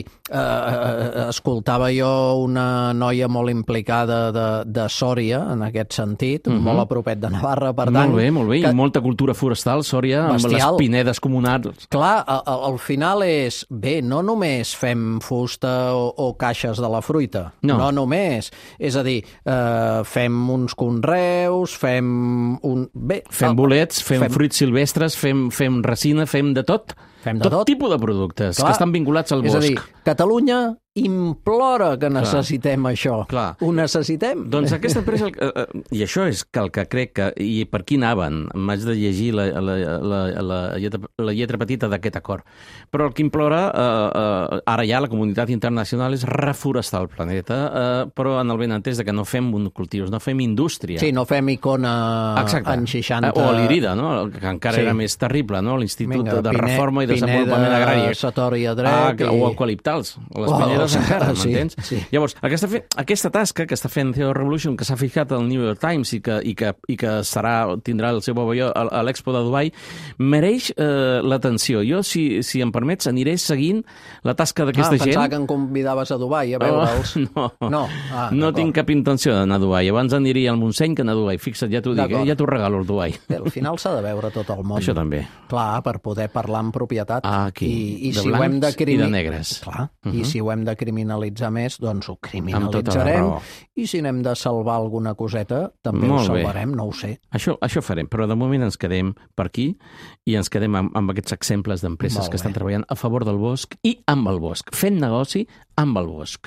eh, escoltava jo una noia molt implicada de, de Sòria, en aquest sentit, uh-huh. molt a propet de Navarra, per tant... Molt bé, molt bé, que... i molta cultura forestal, Sòria, bestial. Amb les pinedes comunals. Clar, al, al final és, bé, no només fem fusta o, o caixes de la fruita, no, no només. És a dir, eh, fem uns conreus, fem... un bé, Fem bolets, fem, fem fruits silvestres, fem, fem resina, fem de tot. Fem de tot, tot tipus de productes. Clar, que estan vinculats al bosc. És a dir, Catalunya implora que necessitem Clar. això. Clar. Ho necessitem. Doncs aquesta empresa, i això és que el que crec que, i per qui anaven, m'haig de llegir la, la, la, la, lletra, la lletra petita d'aquest acord, però el que implora eh, eh, ara ja la comunitat internacional és reforestar el planeta, eh, però en el benentès de que no fem monocultius, no fem indústria. Sí, no fem icona Exacte. en seixanta... O a l'Irida, no? Que encara sí. era més terrible, no? L'Institut Vinga, de Pine, Reforma i Desenvolupament Agrari. Pineda, Satori a dret... Ah, i... O eucaliptals, les oh, pinedes encara, m'entens? Sí, sí. Llavors, aquesta, fe, aquesta tasca que està fent C O dos Revolution, que s'ha fixat al New York Times i que, i que, i que serà, tindrà el seu pavelló a, a l'Expo de Dubai, mereix eh, l'atenció. Jo, si, si em permets, aniré seguint la tasca d'aquesta ah, gent. Ah, pensava que em convidaves a Dubai a veure'ls. Oh, no, no, ah, no tinc cap intenció d'anar a Dubai. Abans aniria al Montseny que anar a Dubai. Fixa't, ja t'ho dic, eh? Ja t'ho regalo al Dubai. Bé, al final s'ha de veure tot el món. Això també. Clar, per poder parlar amb propietat. Ah, aquí. I, i de si blancs ho hem de crimi... i de negres. Clar, uh -huh. I Uh-huh. si ho hem de criminalitzar més, doncs ho criminalitzarem. I si n'hem de salvar alguna coseta, també Molt ho salvarem, bé. No ho sé. Això, això farem, però de moment ens quedem per aquí i ens quedem amb, amb aquests exemples d'empreses que estan treballant a favor del bosc i amb el bosc, fent negoci amb el bosc.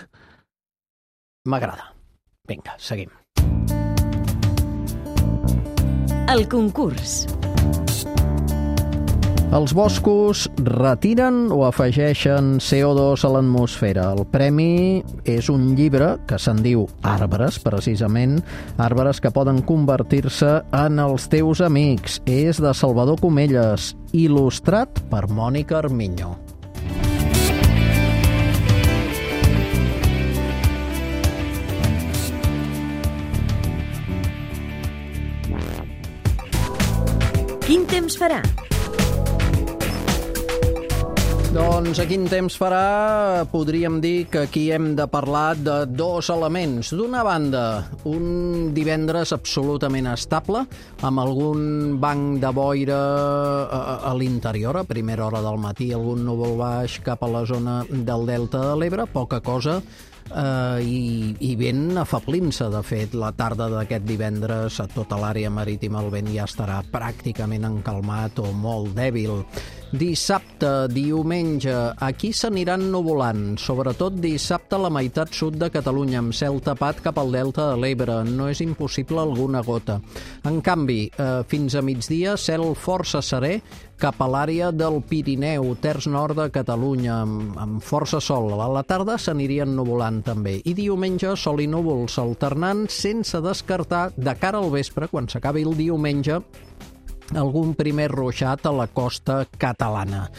M'agrada. Vinga, seguim. El concurs. Els boscos retiren o afegeixen C O dos a l'atmosfera. El premi és un llibre que se'n diu Arbres, precisament, arbres que poden convertir-se en els teus amics. És de Salvador Comelles, il·lustrat per Mònica Armiño. Quin temps farà? Doncs a quin temps farà? Podríem dir que aquí hem de parlar de dos elements. D'una banda, un divendres absolutament estable, amb algun banc de boira a, a l'interior, a primera hora del matí, algun núvol baix cap a la zona del Delta de l'Ebre, poca cosa, eh, i, i vent afablint-se. De fet, la tarda d'aquest divendres a tota l'àrea marítima el vent ja estarà pràcticament encalmat o molt dèbil. Dissabte, diumenge, aquí s'aniran nuvolant, sobretot dissabte a la meitat sud de Catalunya, amb cel tapat cap al Delta de l'Ebre. No és impossible alguna gota. En canvi, eh, fins a migdia, cel força serè cap a l'àrea del Pirineu, terç nord de Catalunya, amb, amb força sol. A la tarda s'anirien nuvolant també. I diumenge, sol i núvols alternant, sense descartar, de cara al vespre, quan s'acabi el diumenge, algun primer ruixat a la costa catalana.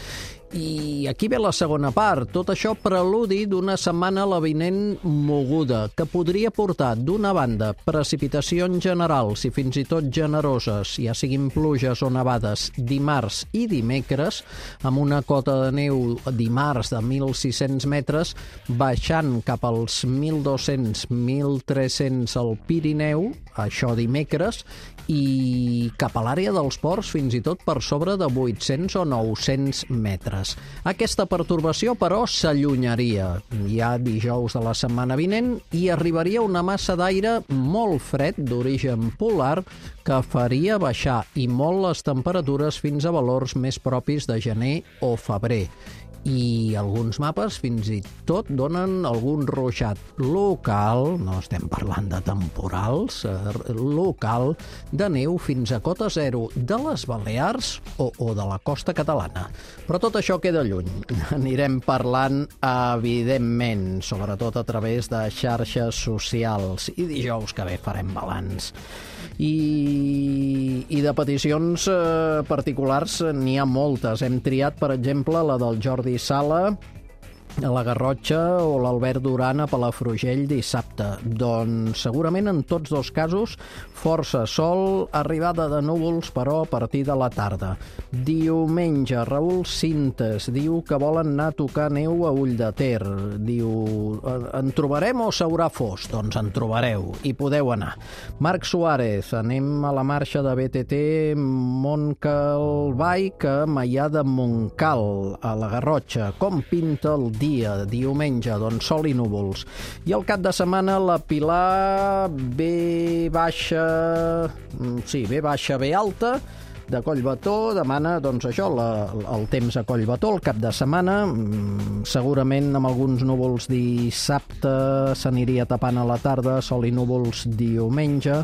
I aquí ve la segona part. Tot això preludi d'una setmana la vinent moguda, que podria portar, d'una banda, precipitacions generals i fins i tot generoses, ja siguin pluges o nevades, dimarts i dimecres, amb una cota de neu dimarts de mil sis-cents metres, baixant cap als mil dos-cents a mil tres-cents al Pirineu, això dimecres, i cap a l'àrea dels ports fins i tot per sobre de vuit-cents o nou-cents metres. Aquesta pertorbació, però, s'allunyaria ja dijous de la setmana vinent i arribaria una massa d'aire molt fred d'origen polar que faria baixar i molt les temperatures fins a valors més propis de gener o febrer. I alguns mapes fins i tot donen algun ruixat local, no estem parlant de temporals, eh, local, de neu fins a cota zero de les Balears o, o de la costa catalana. Però tot això queda lluny. Anirem parlant, evidentment, sobretot a través de xarxes socials. I dijous que ve farem balanç. I, i de peticions eh, particulars n'hi ha moltes. Hem triat, per exemple, la del Jordi Sala a la Garrotxa o l'Albert Duran a Palafrugell dissabte. Doncs segurament en tots dos casos força sol, arribada de núvols però a partir de la tarda. Diumenge, Raül Cintes diu que volen anar a tocar neu a Ulldeter. Diu, en trobarem o s'haurà fos? Doncs en trobareu i podeu anar. Marc Suárez, anem a la marxa de B T T Montcalbike a Maià de Montcal, a la Garrotxa. Com pinta el dia? Diumenge, doncs sol i núvols. I el cap de setmana la Pilar B baixa, sí, B baixa, B alta, de Collbató, demana, doncs això, la, el temps a Collbató, el cap de setmana, segurament amb alguns núvols dissabte, s'aniria tapant a la tarda, sol i núvols diumenge.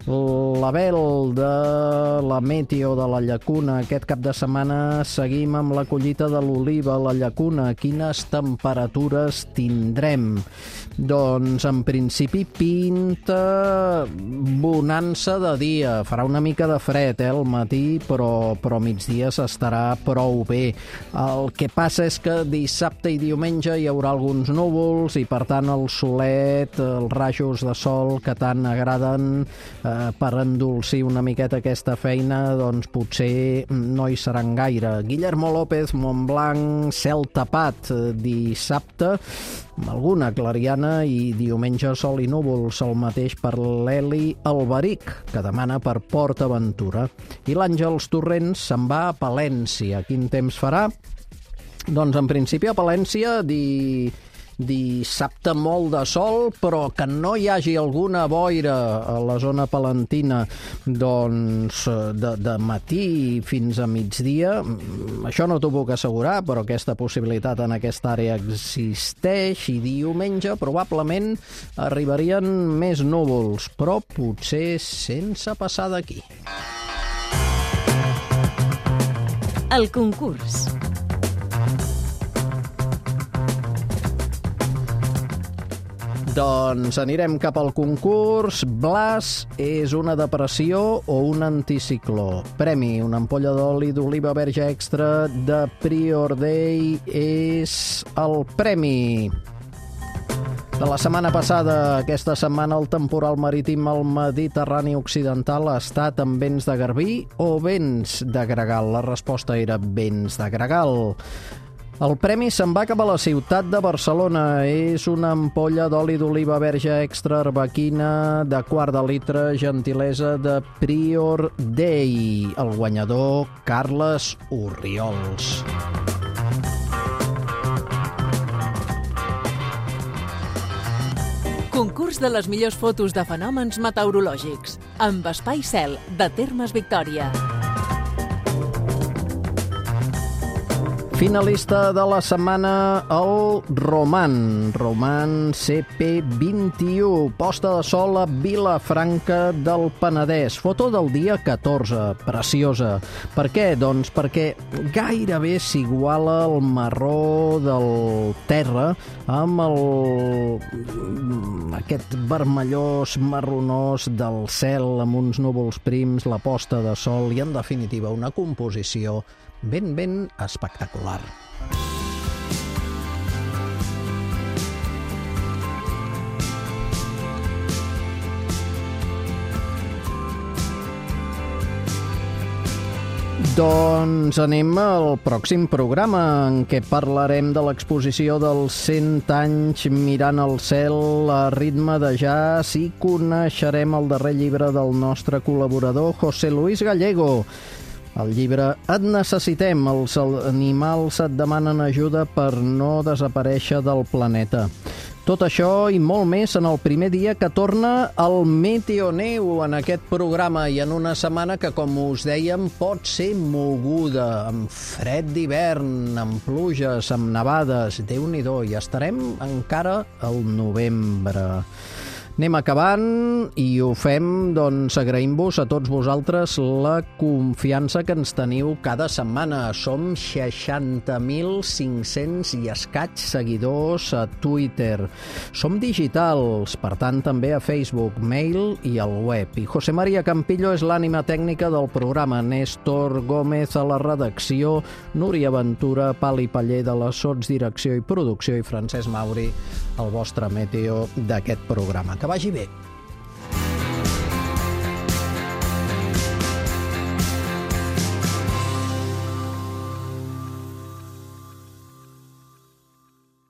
L'Abel de la Meteo de la Llacuna, aquest cap de setmana seguim amb la collita de l'oliva a la Llacuna. Quines temperatures tindrem? Doncs en principi pinta bonança de dia, farà una mica de fred, eh, al matí, però, però migdia s'estarà prou bé. El que passa és que dissabte i diumenge hi haurà alguns núvols i, per tant, el solet, els rajos de sol que tant agraden eh, per endolcir una miqueta aquesta feina, doncs potser no hi seran gaire. Guillermo López, Montblanc, cel tapat dissabte, amb alguna clariana, i diumenge sol i núvols. El mateix per l'Eli Alberic, que demana per Port Aventura. I l'Àngels Torrents se'n va a Palència. Quin temps farà? Doncs en principi a Palència di... dissabte molt de sol, però que no hi hagi alguna boira a la zona palentina, doncs de, de matí fins a migdia. Això no t'ho puc assegurar, però aquesta possibilitat en aquesta àrea existeix. I diumenge probablement arribarien més núvols, però potser sense passar d'aquí. El concurs. Doncs anirem cap al concurs. Blas és una depressió o un anticicló? Premi, una ampolla d'oli d'oliva verge extra de Prior Day és el premi. De la setmana passada, aquesta setmana el temporal marítim al Mediterrani occidental ha estat amb vents de garbí o vents de gregal? La resposta era vents de gregal. El premi se'n va cap a la ciutat de Barcelona. És una ampolla d'oli d'oliva verge extra arbequina de quart de litre, gentilesa de Prior Day. El guanyador, Carles Orriols. Concurs de les millors fotos de fenòmens meteorològics. Amb Espai Cel, de Termes Victòria. Finalista de la setmana, el Roman. Roman C P vint i u. Posta de sol a Vilafranca del Penedès. Foto del dia catorze. Preciosa. Per què? Doncs perquè gairebé s'iguala el marró del terra amb el... aquest vermellós marronós del cel amb uns núvols prims, la posta de sol i, en definitiva, una composició ben, ben espectacular. Doncs anem al pròxim programa, en què parlarem de l'exposició dels cent anys mirant el cel a ritme de jazz i coneixerem el darrer llibre del nostre col·laborador José Luis Gallego. El llibre Et necessitem, els animals et demanen ajuda per no desaparèixer del planeta. Tot això i molt més en el primer dia que torna el Meteoneu en aquest programa i en una setmana que, com us dèiem, pot ser moguda, amb fred d'hivern, amb pluges, amb nevades. Déu-n'hi-do, i estarem encara al novembre. Anem acabant i ho fem, doncs, agraint-vos a tots vosaltres la confiança que ens teniu cada setmana. Som seixanta mil cinc-cents i escaig seguidors a Twitter. Som digitals, per tant, també a Facebook, mail i al web. I José María Campillo és l'ànima tècnica del programa, Néstor Gómez a la redacció, Núria Ventura, Pali Paller de la sotsdirecció i producció i Francesc Mauri, el vostre meteo d'aquest programa. Que vagi bé.